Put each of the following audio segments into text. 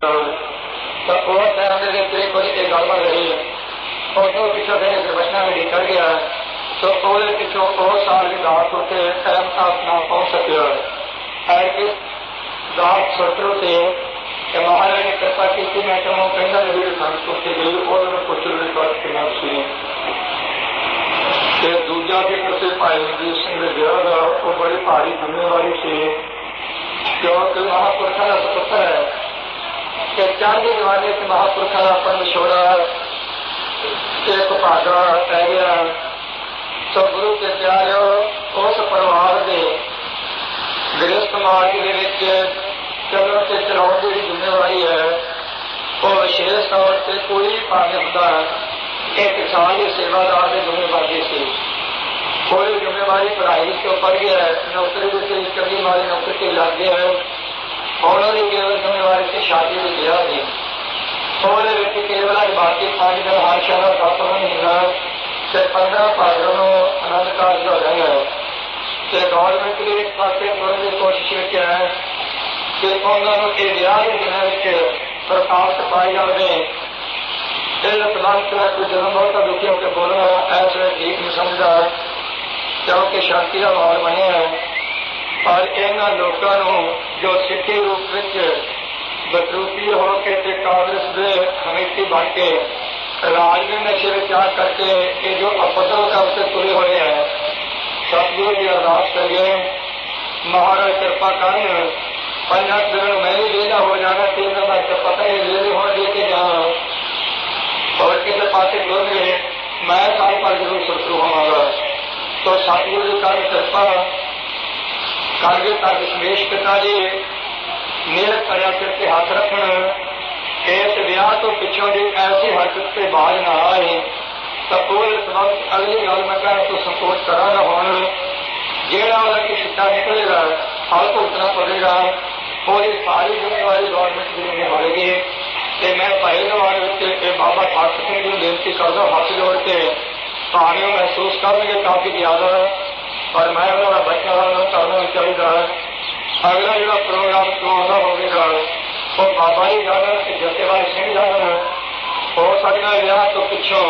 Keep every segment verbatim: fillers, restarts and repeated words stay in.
तो और टाइम के कोई एक गड़बड़ रही और जो पिछले दिन दुर्घटना में निकल गया तो और पिछों और साल की दात होते टाइम तक ना पहुंच सके ऐसे दात शत्रु से महाराज ने कृपा की थी। मैं कहूँ कहना भी संतुष्ट गई और कुछ सी दूजा फिक्र से भाई रणजीत सिंह के विरोध वो बड़ी भारी जिम्मेवारी से क्योंकि महापुरखा का सुपुत्र है कि चांदी जमाने के महापुरखा का अपन छोड़ा एक भागा पै गया तो गुरु के प्यारे उस परिवार के गृहस्थ मार्ग के चलन से चलाने की जिम्मेवारी है वो विशेष तौर पर कोई भाग्य होता है एक किसान के सेवादार की जिम्मेवारी से कोई जिम्मेवारी पढ़ाई तो पड़ गया है नौकरी की कभी हमारी नौकरी के लग गया है और केवल जिम्मेवारी से शादी में गया नहीं और व्यक्ति केवल आज बाकी पांच दिन हर शहर का महीना से पंद्रह पात्रों आनंद कार्य हो रहे हैं गवर्नमेंट के एक पास थोड़ी की कोशिश किया है कि उन्होंने विराह के दिनों प्रकाश पाई जाए कोई जन्म बहुत दुखी होकर बोलना ऐसे ठीक नहीं समझा क्योंकि शांति का माहौल बने और इन्होंने लोगों जो सिखी रूप में बदरूपी होकर कांग्रेस के कमेटी बन के राज में नशे में त्याग करके ये जो अपद्रव करके तुले हुए हैं सतगुरु की अरदास करिए महाराज कृपा कर पंजा दिन मैं ही वेला हो जाना तीन दिन तक पता नहीं वेले हो लेके जाना और किसी पास जुड़ गए मैं साल पर जरूर शत्रु होगा तो सतगुरु जी का कृपा करके तक सुमेश पिता जी मेहर करा करके हाथ रखन इस विआह तो पिछों जी ऐसी हरकत से बाज न आए तो उस वक्त अगली गल मैं कह तो संकोच करा न हो जेड़ा वाला कि छिट्टा निकलेगा फल भुगतना पड़ेगा और ये सारी जिम्मेवारी गवर्नमेंट की जिम्मे होगी तो मैं पहले दौर बाबा ठाकुर सिंह जी बेनती करता हाथ जोड़ के भावे महसूस करेंगे काफी ज्यादा और मैं उन्होंने बच्चा करना चाहिए अगला जो प्रोग्राम चुनाव होगा वो बाबा जी जाना जतेवाल सिंह जाना हो सकता है विआह तो पिछों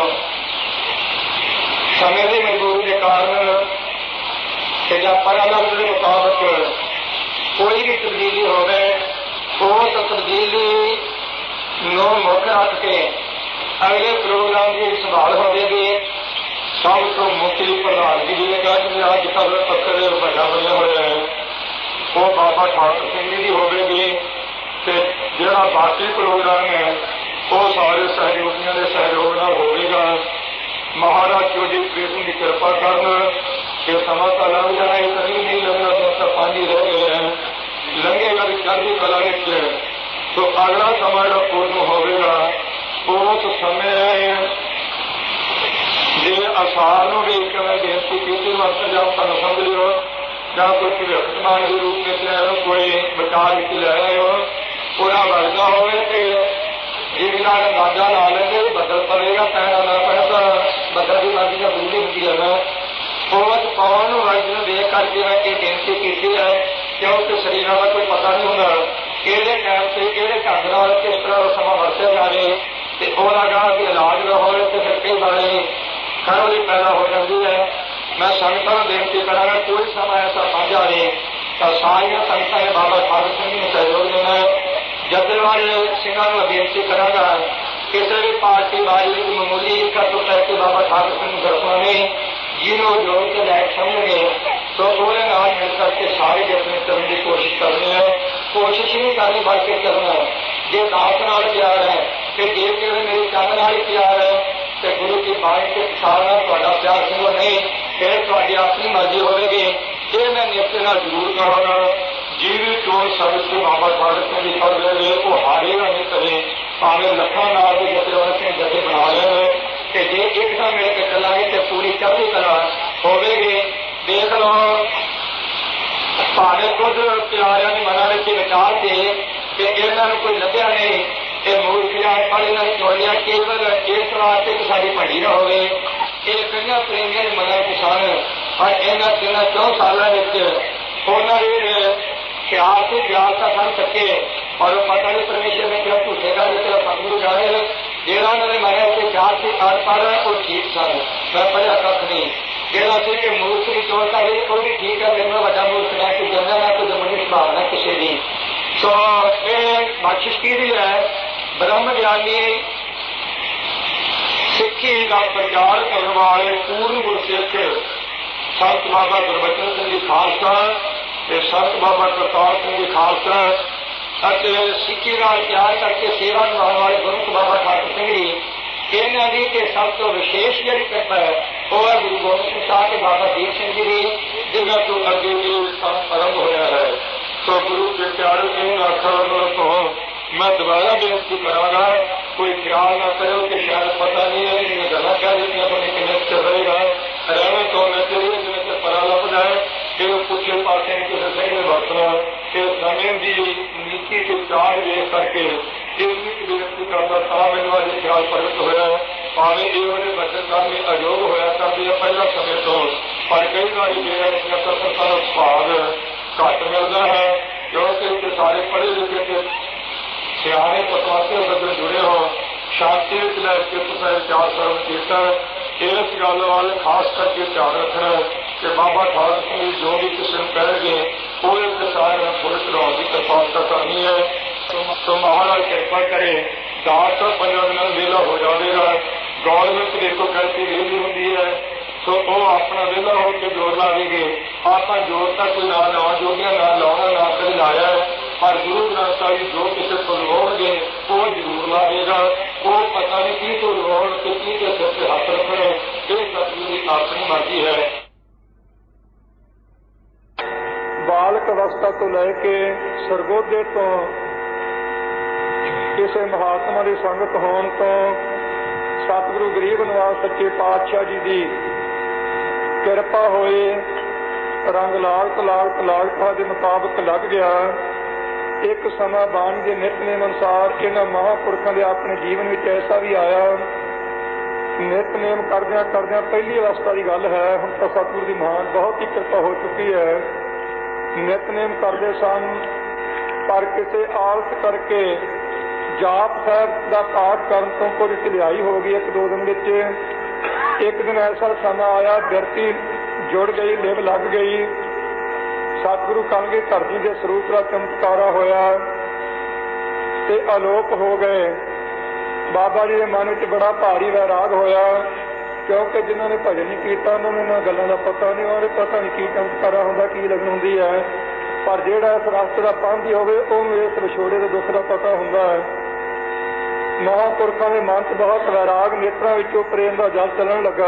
समय की मजबूरी के कारण या परलग के मुताबिक कोई भी तब्दीली हो गए उस तब्दीली नो मुख रख के अगले प्रोग्राम की संभाल होगी सब तो मुख्य प्रधानगी देगा जिन्हें अज कल पत्थर बड़ा बने हुए हैं वो बाबा ठाकुर सिंह जी की होगी जोड़ा बाकी प्रोग्राम है वो सारे सहयोगियों के सहयोग न होगा। महाराज चौधरी कृष्ण की कृपा करना कि समा का लंघ जाना ये कभी नहीं लगना दोस्त पानी रह गए हैं लंघेगा भी चढ़ती कला तो अगला समय जो पूर्ण होगा उस समय जे असार भी मैं बेनती की मंत्र जब तुम समझ लो या कोई भविष्यवाणी के रूप में ले लो कोई विचार ले रहे हो पूरा बढ़ता हो जीवना अंदाजा ला लेंगे बदल पड़ेगा पैना ना पड़ेगा बदल की मर्जी का बिजली होती है ना उस पवन वर्ग में देख करके मैं ये बेनती की है क्योंकि शरीर का कोई पता नहीं होगा किहड़े टाइम से किहड़े ढंग नाल किस तरह समा वरत्या जाए तो वह इलाज ना हो तो फिर कई बार खरोली पैदा हो जाती है। मैं संगतां नूं बेनती करांगा कोई समय ऐसा बन जाए तो सारिया संगतां ने बाबा ठाकुर सिंह नूं सहयोग देना जथेवाले सिंघां नूं बेनती करांगा किसी भी पार्टी बाजी की मामूली इकट्ठ करके बाबा ठाकुर सिंह नूं दसना नहीं जिन्हों जोड़ के लायक समझेंगे तो उन्हें नाल मिल करके सारे जतन करने की कोशिश करनी है कोशिश नहीं करनी बल्कि करना जे दास नाल प्यार है कि जे केवल मेरी चंद नाल ही प्यार है तो गुरु की बाणी के साल प्यार सिंह नहीं फिर थोड़ी अपनी मर्जी होगी ये मैं निश्चय न जरूर कहांगा जीवी चोन सर्विस से बाबा ठाकुर सिंह जी कर ले वो हारेगा नहीं करे भावे लखा नाल के जथेवाले सिंह जथे बना लेंगे कि जे एक साथ मिल के चलांगे तो पूरी चढ़ती कला होगी। देख लो भावे खुद प्यारिया ने मना में विचार थे कि इन्होंने कोई लभ्या नहीं ये मूर्खिया पर इन्होंने चुन लिया केवल इस वास्ते कि साड़ी भंडी न हो ये कई प्रेमियों ने मना के सन और इन्होंने तीन चौ सालों उन्होंने ख्याल से ब्याज का सन सके और पता नहीं परमेश्वर ने क्या झूठेगा जिसका सतगुरु जाने जेड़ा उन्होंने माया उसके चार से अनपढ़ वो ठीक सन मैं पढ़िया कख नहीं जेड़ा सी कि मूर्ख की चोट आई वो भी ठीक है मेरे बड़ा मूर्ख ना कोई जमना ना कोई जमनी भावना किसी की सो ये बख्शिश की है ब्रह्म ज्ञानी सिक्खी का प्रचार करने वाले पूर्ण गुरसिख संत बाबा गुरबचन सिंह जी खालसा संत बाबा करतार सिंह जी खालसा सिक्खी का प्यार करके सेवा निभाने वाले गुरमुख बाबा ठाकुर सिंह जी इन्हों की सब तो विशेष जी कृपा है वह है गुरु गोबिंद सिंह साहब के बाबा दीप सिंह जी की जिन्हों तो अगे भी आरंभ होया है। तो गुरु के प्यारे इन अखरों तो मैं दोबारा बेनती करांगा कोई ख्याल न करो कि शायद पता नहीं है इन गल्लां कह देती पता नहीं किन्ने चल रहेगा रहने तो मैं चलिए जिन्हें से पता लग जाए कि पुछे पासे किसी सही में बरतना कि समय की नीति के चार वेख करके इतनी बेनती करता था मैंने अज ख्याल प्रगट होया भावे ये उन्हें बचन करने अयोग होया करती है पहला समय तो पर कई बार कसरता भाग घट मिलता है क्योंकि सारे पढ़े लिखे के सियाने पतवासे बदल जुड़े हो शांति लैके विचार सर्व कीर्तन इस गल वाल खास करके ध्यान रखना कि बाबा ठाकुर सिंह जो भी किसी को कहेंगे वो एक सारे थोड़े चढ़ाने की कृपालता करनी है तो महाराज कृपा करे दास तो पंद्रह दिन वेला हो जाएगा गौरमेंट देखो कैसी वेली होती है तो वो अपना वेला होकर जोर लाएंगे आप जोर तक कोई ना लावा जोगिया ना लाना ना कभी लाया है पर गुरु ग्रंथ साहिब जो किसी को लवाओगे वो जरूर लाएगा वो पता नहीं की तो लवाओ कि की के सिर से हाथ रखने ये सतगुरु की अपनी मर्जी है। बालक अवस्था तो लैके सरगोधे तो किसी महात्मा की संगत होने तो सतगुरु गरीब निवास सच्चे पातशाह जी की कृपा होए रंग लागत लागत लागता के मुताबिक लग गया। एक समा बाणी के नितनेम अनुसार इन्होंने महापुरखों के अपने जीवन में ऐसा भी आया नितनेम करदिया करदिया पहली अवस्था की गल है हम तो सतगुरु की महान बहुत ही कृपा हो चुकी है नितनेम करते सन पर किसी आलस करके जाप साहब का पाठ करने तो कुछ ढिलाई हो गई एक दो दिन विच एक दिन ऐसा समा आया बिरती जुड़ गई लिव लग गई सतगुरु कलगी धरती के स्वरूप का चमत्कारा होया ते अलोप हो गए। बाबा जी के मन में बड़ा भारी वैराग होया क्योंकि जिन्होंने भजन नहीं किया उन्होंने इन्होंने गलों का पता नहीं उन्हें पता नहीं की चमत्कारा होंदा की लगन होंदी है पर जिहड़ा इस रास्ते का पांधी होवे उहनूं इस विछोड़े के दुख का पता हुंदा है। महापुरखों के मन च बहुत वैराग नेत्रां विचों प्रेम का जल चलन लगा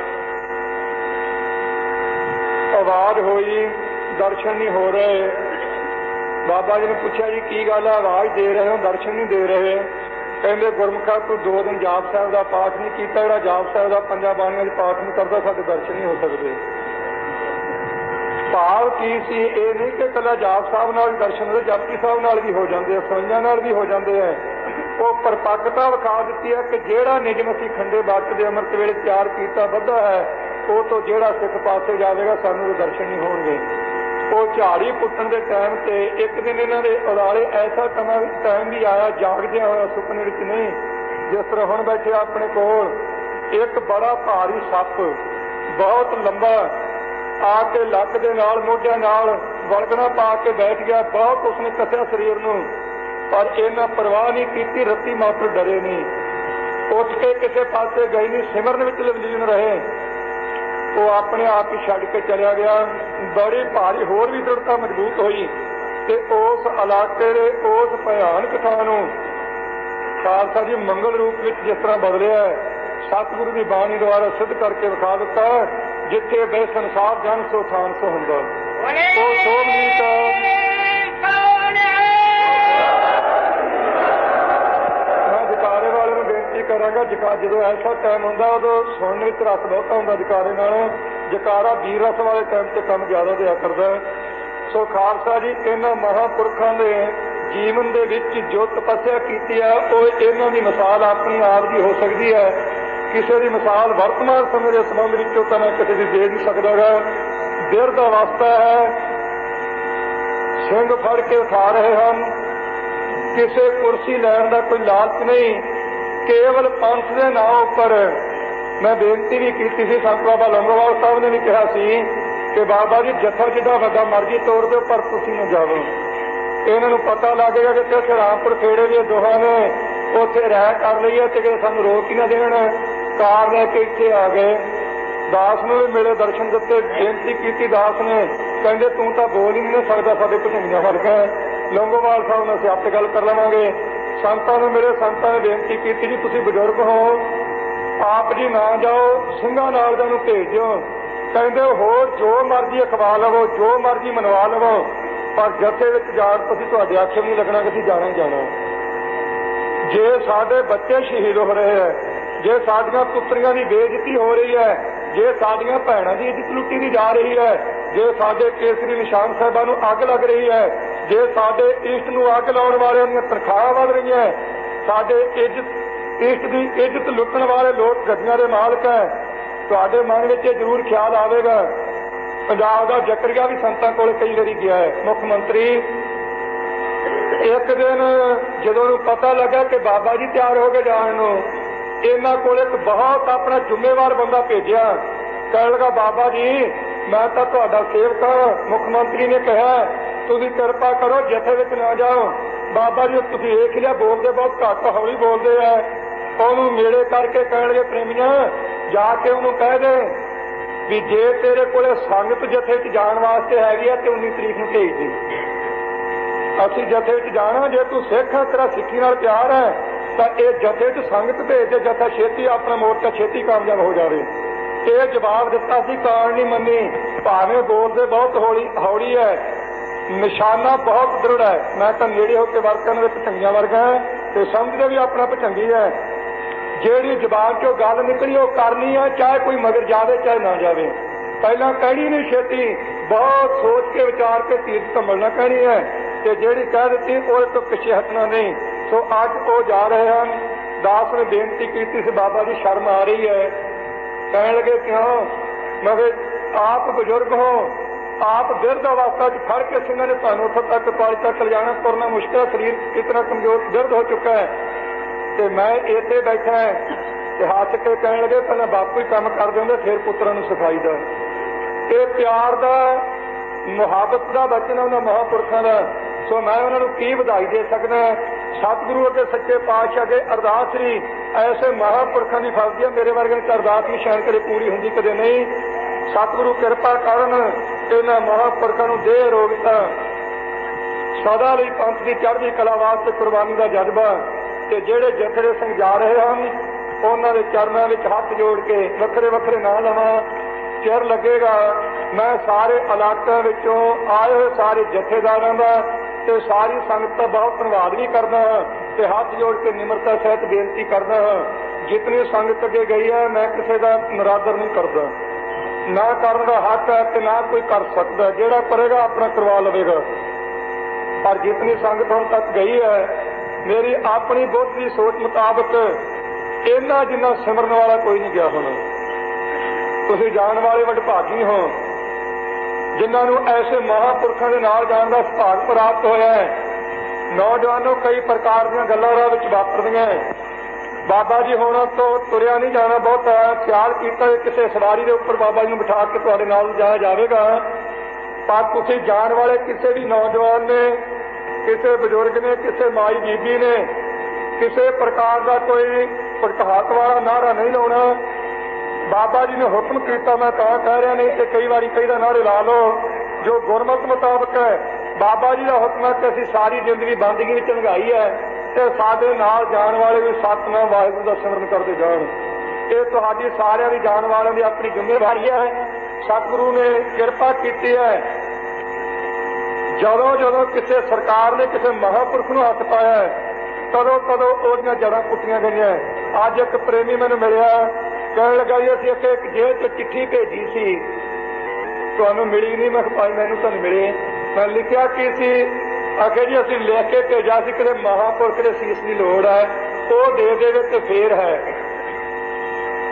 आवाज हुई दर्शन नहीं हो रहे। बाबा जी ने पूछा जी की गल है आवाज दे रहे हो दर्शन नहीं दे रहे कहते गुरमुखा तू दो दिन जाप साहब का पाठ नहीं किया जिहड़ा जाप साहब का पंजा बाणियां च पाठ नहीं करता साडे दर्शन नहीं हो सकते। भाव की सी ये नहीं कि कला जाप साहब नाल दर्शन होते जपजी साहब नाल भी हो जाते सोइयां नाल भी हो जाते हैं वो परपक्ता विखा दी है कि जेड़ा निजम असीं खंडे बात के अमृत वेले तैयार किया बधा है वो तो जेड़ा सिख पासे जाएगा सानू दर्शन नहीं होंगे। वो झाड़ी पुट्टन के टाइम से एक दिन इन्हों के उदाले ऐसा टाइम भी आया जागदिया होया सुपने विच नहीं जिस तरह हुण बैठे अपने कोल एक बड़ा भारी सप बहुत लंबा आके लक दे नाल मोढियां नाल वलगना पा के बैठ गया बहुत उसने कसिया शरीर नूं पर इन्हां परवाह नहीं की रत्ती मात्र डरे नहीं उठ के किसी पासे गई नहीं सिमरन विच लवलीन रहे वो अपने आप ही छड्ड के चलिया गया। बड़ी भारी होर भी दृढ़ता मजबूत हुई ते उस इलाके दे उस भयानक थां नूं खालसा जी मंगल रूप विच जिस तरह बदलिया सतगुरु की बाणी द्वारा सिद्ध करके विखा दिता जिथे बे संसार जन सो थान सो हुंदा ओ सोमनीत करांगा जका जो ऐसा टाइम होंदा उदों सुनने विच रस बहुत होंदा जकारे नालों जकारा वीर रस वाले टाइम से कम ज्यादा दिया करदा। सो खालसा जी इन्हां महापुरखों के जीवन दे विच जो तपस्या कीती है वो इन्हां दी मिसाल अपनी आप की हो सकती है किसी की मिसाल वर्तमान समय के संबंध विचों तां मैं किसी की दे नहीं सकदागा। बिरध अवस्था है सिंह फड़ के उठा रहे हैं ਕਿਸੇ ਕੁਰਸੀ ਲੈਣ ਦਾ ਕੋਈ ਲਾਲਚ ਨਹੀਂ, ਕੇਵਲ ਪੰਥ ਦੇ ਨਾਂ ਉੱਪਰ। ਮੈਂ ਬੇਨਤੀ ਵੀ ਕੀਤੀ ਸੀ, ਸੰਤ ਬਾਬਾ ਲੌਂਗੋਵਾਲ ਸਾਹਿਬ ਨੇ ਵੀ ਕਿਹਾ ਸੀ ਕਿ ਬਾਬਾ ਜੀ ਜੱਥਾ ਜਿੱਡਾ ਵੱਡਾ ਮਰਜ਼ੀ ਤੋੜ ਦਿਓ ਪਰ ਤੁਸੀਂ ਨਾ ਜਾਵੋ। ਇਹਨਾਂ ਨੂੰ ਪਤਾ ਲੱਗੇਗਾ ਕਿ ਉੱਥੇ ਰਾਮਪੁਰ ਖੇੜੇ ਦੀਆਂ ਦੋਹਾਂ ਨੇ ਉੱਥੇ ਰਹਿ ਕਰ ਲਈ ਹੈ ਤੇ ਕਿ ਸਾਨੂੰ ਰੋਕ ਹੀ ਨਾ ਦੇਣ। ਕਾਰ ਲੈ ਕੇ ਇੱਥੇ ਆ ਗਏ। ਦਾਸ ਨੂੰ ਵੀ ਮਿਲੇ, ਦਰਸ਼ਨ ਦਿੱਤੇ, ਬੇਨਤੀ ਕੀਤੀ। ਦਾਸ ਨੇ ਕਹਿੰਦੇ ਤੂੰ ਤਾਂ ਬੋਲ ਹੀ ਨਹੀਂ ਸਕਦਾ, ਸਾਡੇ ਭਟੰਗੀਆਂ ਵਰਗਾ। ਲੌਂਗੋਵਾਲ ਸਾਹਿਬ ਨਾਲ ਅਸੀਂ ਆਪੇ ਗੱਲ ਕਰ ਲਵਾਂਗੇ। ਸੰਤਾਂ ਨੂੰ ਮਿਲੇ, ਸੰਤਾਂ ਨੇ ਬੇਨਤੀ ਕੀਤੀ ਜੀ ਤੁਸੀਂ ਬਜ਼ੁਰਗ ਹੋ, ਆਪ ਜੀ ਨਾ ਜਾਓ, ਸਿੰਘਾਂ ਨਾਲ ਨੂੰ ਭੇਜੋ। ਕਹਿੰਦੇ ਹੋਰ ਜੋ ਮਰਜ਼ੀ ਅਖਵਾ ਲਵੋ, ਜੋ ਮਰਜ਼ੀ ਮਨਵਾ ਲਵੋ, ਪਰ ਜਥੇ ਵਿੱਚ ਜਾਣ ਤੁਸੀਂ ਤੁਹਾਡੇ ਆਖੇ ਵੀ ਨਹੀਂ ਲੱਗਣਾ ਕਿ ਅਸੀਂ ਜਾਣਾ ਹੀ ਜਾਣਾ। ਜੇ ਸਾਡੇ ਬੱਚੇ ਸ਼ਹੀਦ ਹੋ ਰਹੇ ਹੈ, ਜੇ ਸਾਡੀਆਂ ਪੁੱਤਰੀਆਂ ਦੀ ਬੇਇੱਜ਼ਤੀ ਹੋ ਰਹੀ ਹੈ, ਜੇ ਸਾਡੀਆਂ ਭੈਣਾਂ ਦੀ ਇੱਜ਼ਤ ਲੁੱਟੀ ਦੀ ਜਾ ਰਹੀ ਹੈ, ਜੇ ਸਾਡੇ ਕੇਸਰੀ ਨਿਸ਼ਾਨ ਸਾਹਿਬਾਂ ਨੂੰ ਅੱਗ ਲੱਗ ਰਹੀ ਹੈ, ਜੇ ਸਾਡੇ ਇਸ਼ਟ ਨੂੰ ਅੱਗ ਲਾਉਣ ਵਾਲਿਆਂ ਦੀਆਂ ਤਨਖਾਹਾਂ ਵਧ ਰਹੀਆਂ, ਸਾਡੇ ਇੱਜ਼ਤ ਇਸ਼ਟ ਦੀ ਇੱਜ਼ਤ ਲੁੱਟਣ ਵਾਲੇ ਲੋਕ ਗੱਡੀਆਂ ਦੇ ਮਾਲਕ ਹੈ, ਤੁਹਾਡੇ ਮਨ ਵਿੱਚ ਇਹ ਜ਼ਰੂਰ ਖਿਆਲ ਆਵੇਗਾ। ਪੰਜਾਬ ਦਾ ਜ਼ਕਰੀਆ ਵੀ ਸੰਤਾਂ ਕੋਲ ਕਈ ਵਾਰੀ ਗਿਆ ਹੈ। ਮੁੱਖ ਮੰਤਰੀ ਇੱਕ ਦਿਨ ਜਦੋਂ ਉਹਨੂੰ ਪਤਾ ਲੱਗਾ ਕਿ ਬਾਬਾ ਜੀ ਤਿਆਰ ਹੋ ਕੇ ਜਾਣ ਨੂੰ, ਇਹਨਾਂ ਕੋਲ ਇੱਕ ਬਹੁਤ ਆਪਣਾ ਜ਼ਿੰਮੇਵਾਰ ਬੰਦਾ ਭੇਜਿਆ। ਕਹਿਣ ਲੱਗਾ ਬਾਬਾ ਜੀ ਮੈਂ ਤਾਂ ਤੁਹਾਡਾ ਸੇਵਕ ਹਾਂ, ਮੁੱਖ ਮੰਤਰੀ ਨੇ ਕਿਹਾ ਤੁਸੀਂ ਕਿਰਪਾ ਕਰੋ ਜਥੇ ਵਿੱਚ ਨਾ ਜਾਓ। ਬਾਬਾ ਜੀ ਤੁਸੀਂ ਵੇਖ ਲਿਆ ਬੋਲਦੇ ਬਹੁਤ ਘੱਟ ਹੌਲੀ ਬੋਲਦੇ ਆ। ਉਹਨੂੰ ਨੇੜੇ ਕਰਕੇ ਕਹਿਣ ਲੱਗੇ ਪ੍ਰੇਮੀਆਂ ਜਾ ਕੇ ਉਹਨੂੰ ਕਹਿ ਦੇ ਵੀ ਜੇ ਤੇਰੇ ਕੋਲੇ ਸੰਗਤ ਜਥੇ 'ਚ ਜਾਣ ਵਾਸਤੇ ਹੈਗੀ ਆ ਤੇ ਉੱਨੀ ਤਰੀਕ ਨੂੰ ਭੇਜ ਦੇ, ਅਸੀਂ ਜਥੇ ਵਿੱਚ ਜਾਣਾ। ਜੇ ਤੂੰ ਸਿੱਖ ਹੈ, ਤੇਰਾ ਸਿੱਖੀ ਨਾਲ ਪਿਆਰ ਹੈ ਤਾਂ ਇਹ ਜਥੇ 'ਚ ਸੰਗਤ ਭੇਜ ਦੇ, ਜਥਾ ਛੇਤੀ ਆਪਣਾ ਮੋਰਚਾ ਛੇਤੀ ਕਾਮਯਾਬ ਹੋ ਜਾਵੇ। ਇਹ ਜਵਾਬ ਦਿੱਤਾ ਸੀ, ਕਾਣ ਨਹੀਂ ਮੰਨੀ। ਭਾਵੇਂ ਬੋਲਦੇ ਬਹੁਤ ਹੌਲੀ ਹੌਲੀ ਹੈ, ਨਿਸ਼ਾਨਾ ਬਹੁਤ ਦ੍ਰਿੜ ਹੈ। ਮੈਂ ਤਾਂ ਨੇੜੇ ਹੋ ਕੇ ਵਰਕਰਾਂ ਦੇ ਭਟੰਗੀਆਂ ਵਰਗਾ ਤੇ ਸਮਝਦੇ ਵੀ ਆਪਣਾ ਭਟੰਗੀ ਹੈ। ਜਿਹੜੀ ਜ਼ਬਾਨ ਚੋਂ ਗੱਲ ਨਿਕਲੀ ਉਹ ਕਰਨੀ ਹੈ, ਚਾਹੇ ਕੋਈ ਮਗਰ ਜਾਵੇ ਚਾਹੇ ਨਾ ਜਾਵੇ। ਪਹਿਲਾਂ ਕਹਿਣੀ ਨਹੀਂ ਛੇਤੀ, ਬਹੁਤ ਸੋਚ ਕੇ ਵਿਚਾਰ ਕੇ ਤੀਰ ਸੰਭਲਣਾ ਕਹਿਣੀ ਹੈ, ਤੇ ਜਿਹੜੀ ਕਹਿ ਦਿੱਤੀ ਉਹਦੇ ਤੋਂ ਪਿੱਛੇ ਹਟਣਾ ਨਹੀਂ। ਸੋ ਅੱਜ ਉਹ ਜਾ ਰਹੇ ਹਨ। ਦਾਸ ਨੇ ਬੇਨਤੀ ਕੀਤੀ ਸੀ ਬਾਬਾ ਜੀ ਸ਼ਰਮ ਆ ਰਹੀ ਹੈ। ਕਹਿਣ ਲੱਗੇ ਕਿਉਂ? ਮਗਰ ਆਪ ਬਜ਼ੁਰਗ ਹੋ, ਆਪ ਬਿਰਧ ਅਵਸਥਾ 'ਚ ਫੜ ਕੇ ਸਿੰਘਾਂ ਨੇ ਤੁਹਾਨੂੰ ਉੱਥੋਂ ਤੱਕ ਪਾਲੀ ਤੱਕ ਲਿਜਾਣਾ, ਤੁਰਨਾ ਮੁਸ਼ਕਿਲ, ਸਰੀਰ ਇਤਨਾ ਕਮਜ਼ੋਰ ਬਿਰਧ ਹੋ ਚੁੱਕਾ ਹੈ ਤੇ ਮੈਂ ਇੱਥੇ ਬੈਠਾ ਤੇ ਹੱਥ ਕੇ ਕਹਿਣ ਲੱਗੇ ਪਹਿਲਾਂ ਬਾਪੂ ਹੀ ਕੰਮ ਕਰਦੇ ਹੁੰਦੇ ਫਿਰ ਪੁੱਤਰਾਂ ਨੂੰ ਸਿਖਾਈ ਦਾ। ਇਹ ਪਿਆਰ ਦਾ, ਮੁਹੱਬਤ ਦਾ ਬਚਨ ਉਹਨਾਂ ਮਹਾਂਪੁਰਖਾਂ ਦਾ। ਸੋ ਮੈਂ ਉਹਨਾਂ ਨੂੰ ਕੀ ਵਧਾਈ ਦੇ ਸਕਦਾ। ਸਤਿਗੁਰੂ ਅੱਗੇ ਸੱਚੇ ਪਾਤਸ਼ਾਹ ਅੱਗੇ ਅਰਦਾਸ ਸੀ, ਐਸੇ ਮਹਾਂਪੁਰਖਾਂ ਦੀ ਫਲਦੀ ਹੈ। ਮੇਰੇ ਵਰਗੇ ਚ ਅਰਦਾਸ ਵੀ ਸ਼ਾਇਦ ਕਦੇ ਪੂਰੀ ਹੁੰਦੀ ਕਦੇ ਨਹੀਂ। ਸਤਿਗੁਰੂ ਕਿਰਪਾ ਕਰਨ, ਇਹਨਾਂ ਮਹਾਂਪੁਰਖਾਂ ਨੂੰ ਦੇਹ ਰੋਗਤਾ, ਸਦਾ ਲਈ ਪੰਥ ਦੀ ਚੜ੍ਹਦੀ ਕਲਾ ਵਾਸਤੇ ਕੁਰਬਾਨੀ ਦਾ ਜਜ਼ਬਾ। ਤੇ ਜਿਹੜੇ ਜਥੇ ਦੇ ਸਿੰਘ ਜਾ ਰਹੇ ਹਨ ਉਹਨਾਂ ਦੇ ਚਰਨਾਂ ਵਿੱਚ ਹੱਥ ਜੋੜ ਕੇ ਵੱਖਰੇ ਵੱਖਰੇ ਨਾਂ ਲਵਾਂ, ਚਿਰ ਲੱਗੇਗਾ। ਮੈਂ ਸਾਰੇ ਇਲਾਕਿਆਂ ਵਿੱਚੋਂ ਆਏ ਹੋਏ ਸਾਰੇ ਜਥੇਦਾਰਾਂ ਦਾ ਤੇ ਸਾਰੀ ਸੰਗਤ ਦਾ ਬਹੁਤ ਧੰਨਵਾਦ ਵੀ ਕਰਦਾ ਹਾਂ ਤੇ ਹੱਥ ਜੋੜ ਕੇ ਨਿਮਰਤਾ ਸਹਿਤ ਬੇਨਤੀ ਕਰਦਾ ਹਾਂ। ਜਿਤਨੀ ਸੰਗਤ ਅੱਗੇ ਗਈ ਹੈ ਮੈਂ ਕਿਸੇ ਦਾ ਨਿਰਾਦਰ ਨਹੀਂ ਕਰਦਾ, ਨਾ ਕਰਨ ਦਾ ਹੱਕ ਹੈ ਤੇ ਨਾ ਕੋਈ ਕਰ ਸਕਦਾ। ਜਿਹੜਾ ਕਰੇਗਾ ਆਪਣਾ ਕਰਵਾ ਲਵੇਗਾ। ਪਰ ਜਿਤਨੀ ਸੰਗਤ ਹੁਣ ਤੱਕ ਗਈ ਹੈ ਮੇਰੀ ਆਪਣੀ ਬੁੱਧ ਦੀ ਸੋਚ ਮੁਤਾਬਕ ਇਹਨਾਂ ਜਿੰਨਾ ਸਿਮਰਨ ਵਾਲਾ ਕੋਈ ਨਹੀਂ ਗਿਆ ਹੋਣਾ। ਤੁਸੀਂ ਜਾਣ ਵਾਲੇ ਵਡਭਾਗੀ ਹੋ ਜਿਨ੍ਹਾਂ ਨੂੰ ਐਸੇ ਮਹਾਂਪੁਰਖਾਂ ਦੇ ਨਾਲ ਜਾਣ ਦਾ ਸੁਭਾਗ ਪ੍ਰਾਪਤ ਹੋਇਆ ਹੈ। ਨੌਜਵਾਨੋ ਕਈ ਪ੍ਰਕਾਰ ਦੀਆਂ ਗੱਲਾਂ ਰਾਹ ਵਿੱਚ ਵਾਪਰਦੀਆਂ। ਬਾਬਾ ਜੀ ਹੁਣ ਤੋਂ ਤੁਰਿਆ ਨਹੀਂ ਜਾਣਾ, ਬਹੁਤ ਖਿਆਲ ਕੀਤਾ ਕਿਸੇ ਸਵਾਰੀ ਦੇ ਉੱਪਰ ਬਾਬਾ ਜੀ ਨੂੰ ਬਿਠਾ ਕੇ ਤੁਹਾਡੇ ਨਾਲ ਜਾਇਆ ਜਾਵੇਗਾ। ਪਰ ਤੁਸੀਂ ਜਾਣ ਵਾਲੇ ਕਿਸੇ ਵੀ ਨੌਜਵਾਨ ਨੇ, ਕਿਸੇ ਬਜ਼ੁਰਗ ਨੇ, ਕਿਸੇ ਮਾਈ ਬੀਬੀ ਨੇ ਕਿਸੇ ਪ੍ਰਕਾਰ ਦਾ ਕੋਈ ਭਟਕਾਹਟ ਵਾਲਾ ਨਾਅਰਾ ਨਹੀਂ ਲਾਉਣਾ। ਬਾਬਾ ਜੀ ਨੇ ਹੁਕਮ ਕੀਤਾ, ਮੈਂ ਤਾਂ ਕਹਿ ਰਿਹਾ, ਨਹੀਂ ਤੇ ਕਈ ਵਾਰੀ ਕਈ ਦਾ ਨਾਅਰੇ ਲਾ ਲਓ। ਜੋ ਗੁਰਮਤਿ ਮੁਤਾਬਕ ਹੈ ਬਾਬਾ ਜੀ ਦਾ ਹੁਕਮ ਹੈ ਕਿ ਅਸੀਂ ਸਾਰੀ ਜ਼ਿੰਦਗੀ ਬੰਦਗੀ ਵਿੱਚ ਲੰਘਾਈ ਹੈ ਤੇ ਸਾਡੇ ਨਾਲ ਜਾਣ ਵਾਲੇ ਵੀ ਸਤਿਨਾਮ ਵਾਹਿਗੁਰੂ ਦਾ ਸਿਮਰਨ ਕਰਦੇ ਜਾਣ। ਇਹ ਤੁਹਾਡੀ ਸਾਰਿਆਂ ਦੀ ਜਾਣ ਵਾਲਿਆਂ ਦੀ ਆਪਣੀ ਜ਼ਿੰਮੇਵਾਰੀ ਹੈ। ਸਤਿਗੁਰੂ ਨੇ ਕਿਰਪਾ ਕੀਤੀ ਹੈ। ਜਦੋਂ ਜਦੋਂ ਕਿਸੇ ਸਰਕਾਰ ਨੇ ਕਿਸੇ ਮਹਾਂਪੁਰਖ ਨੂੰ ਹੱਥ ਪਾਇਆ ਕਦੋਂ ਕਦੋਂ ਉਹਦੀਆਂ ਜੜ੍ਹਾਂ ਪੁੱਟੀਆਂ ਗਈਆਂ। ਅੱਜ ਇੱਕ ਪ੍ਰੇਮੀ ਮੈਨੂੰ ਮਿਲਿਆ, ਕਹਿਣ ਲੱਗਾ ਜੀ ਅਸੀਂ ਇੱਕ ਜੇਲ੍ਹ 'ਚ ਚਿੱਠੀ ਭੇਜੀ ਸੀ, ਤੁਹਾਨੂੰ ਮਿਲੀ ਨਹੀਂ। ਮੈਂ ਕਿਹਾ ਭਾਈ ਮੈਨੂੰ ਤੁਹਾਨੂੰ ਮਿਲੇ। ਮੈਂ ਲਿਖਿਆ ਕੀ ਸੀ? ਆਖਿਰ ਜੀ ਅਸੀਂ ਲਿਖ ਕੇ ਭੇਜਿਆ ਸੀ ਕਿਤੇ ਮਹਾਂਪੁਰਖ ਦੇ ਸੀਸ ਦੀ ਲੋੜ ਹੈ, ਉਹ ਦੇ ਦੇਵੇ ਤੇ ਫੇਰ ਹੈ।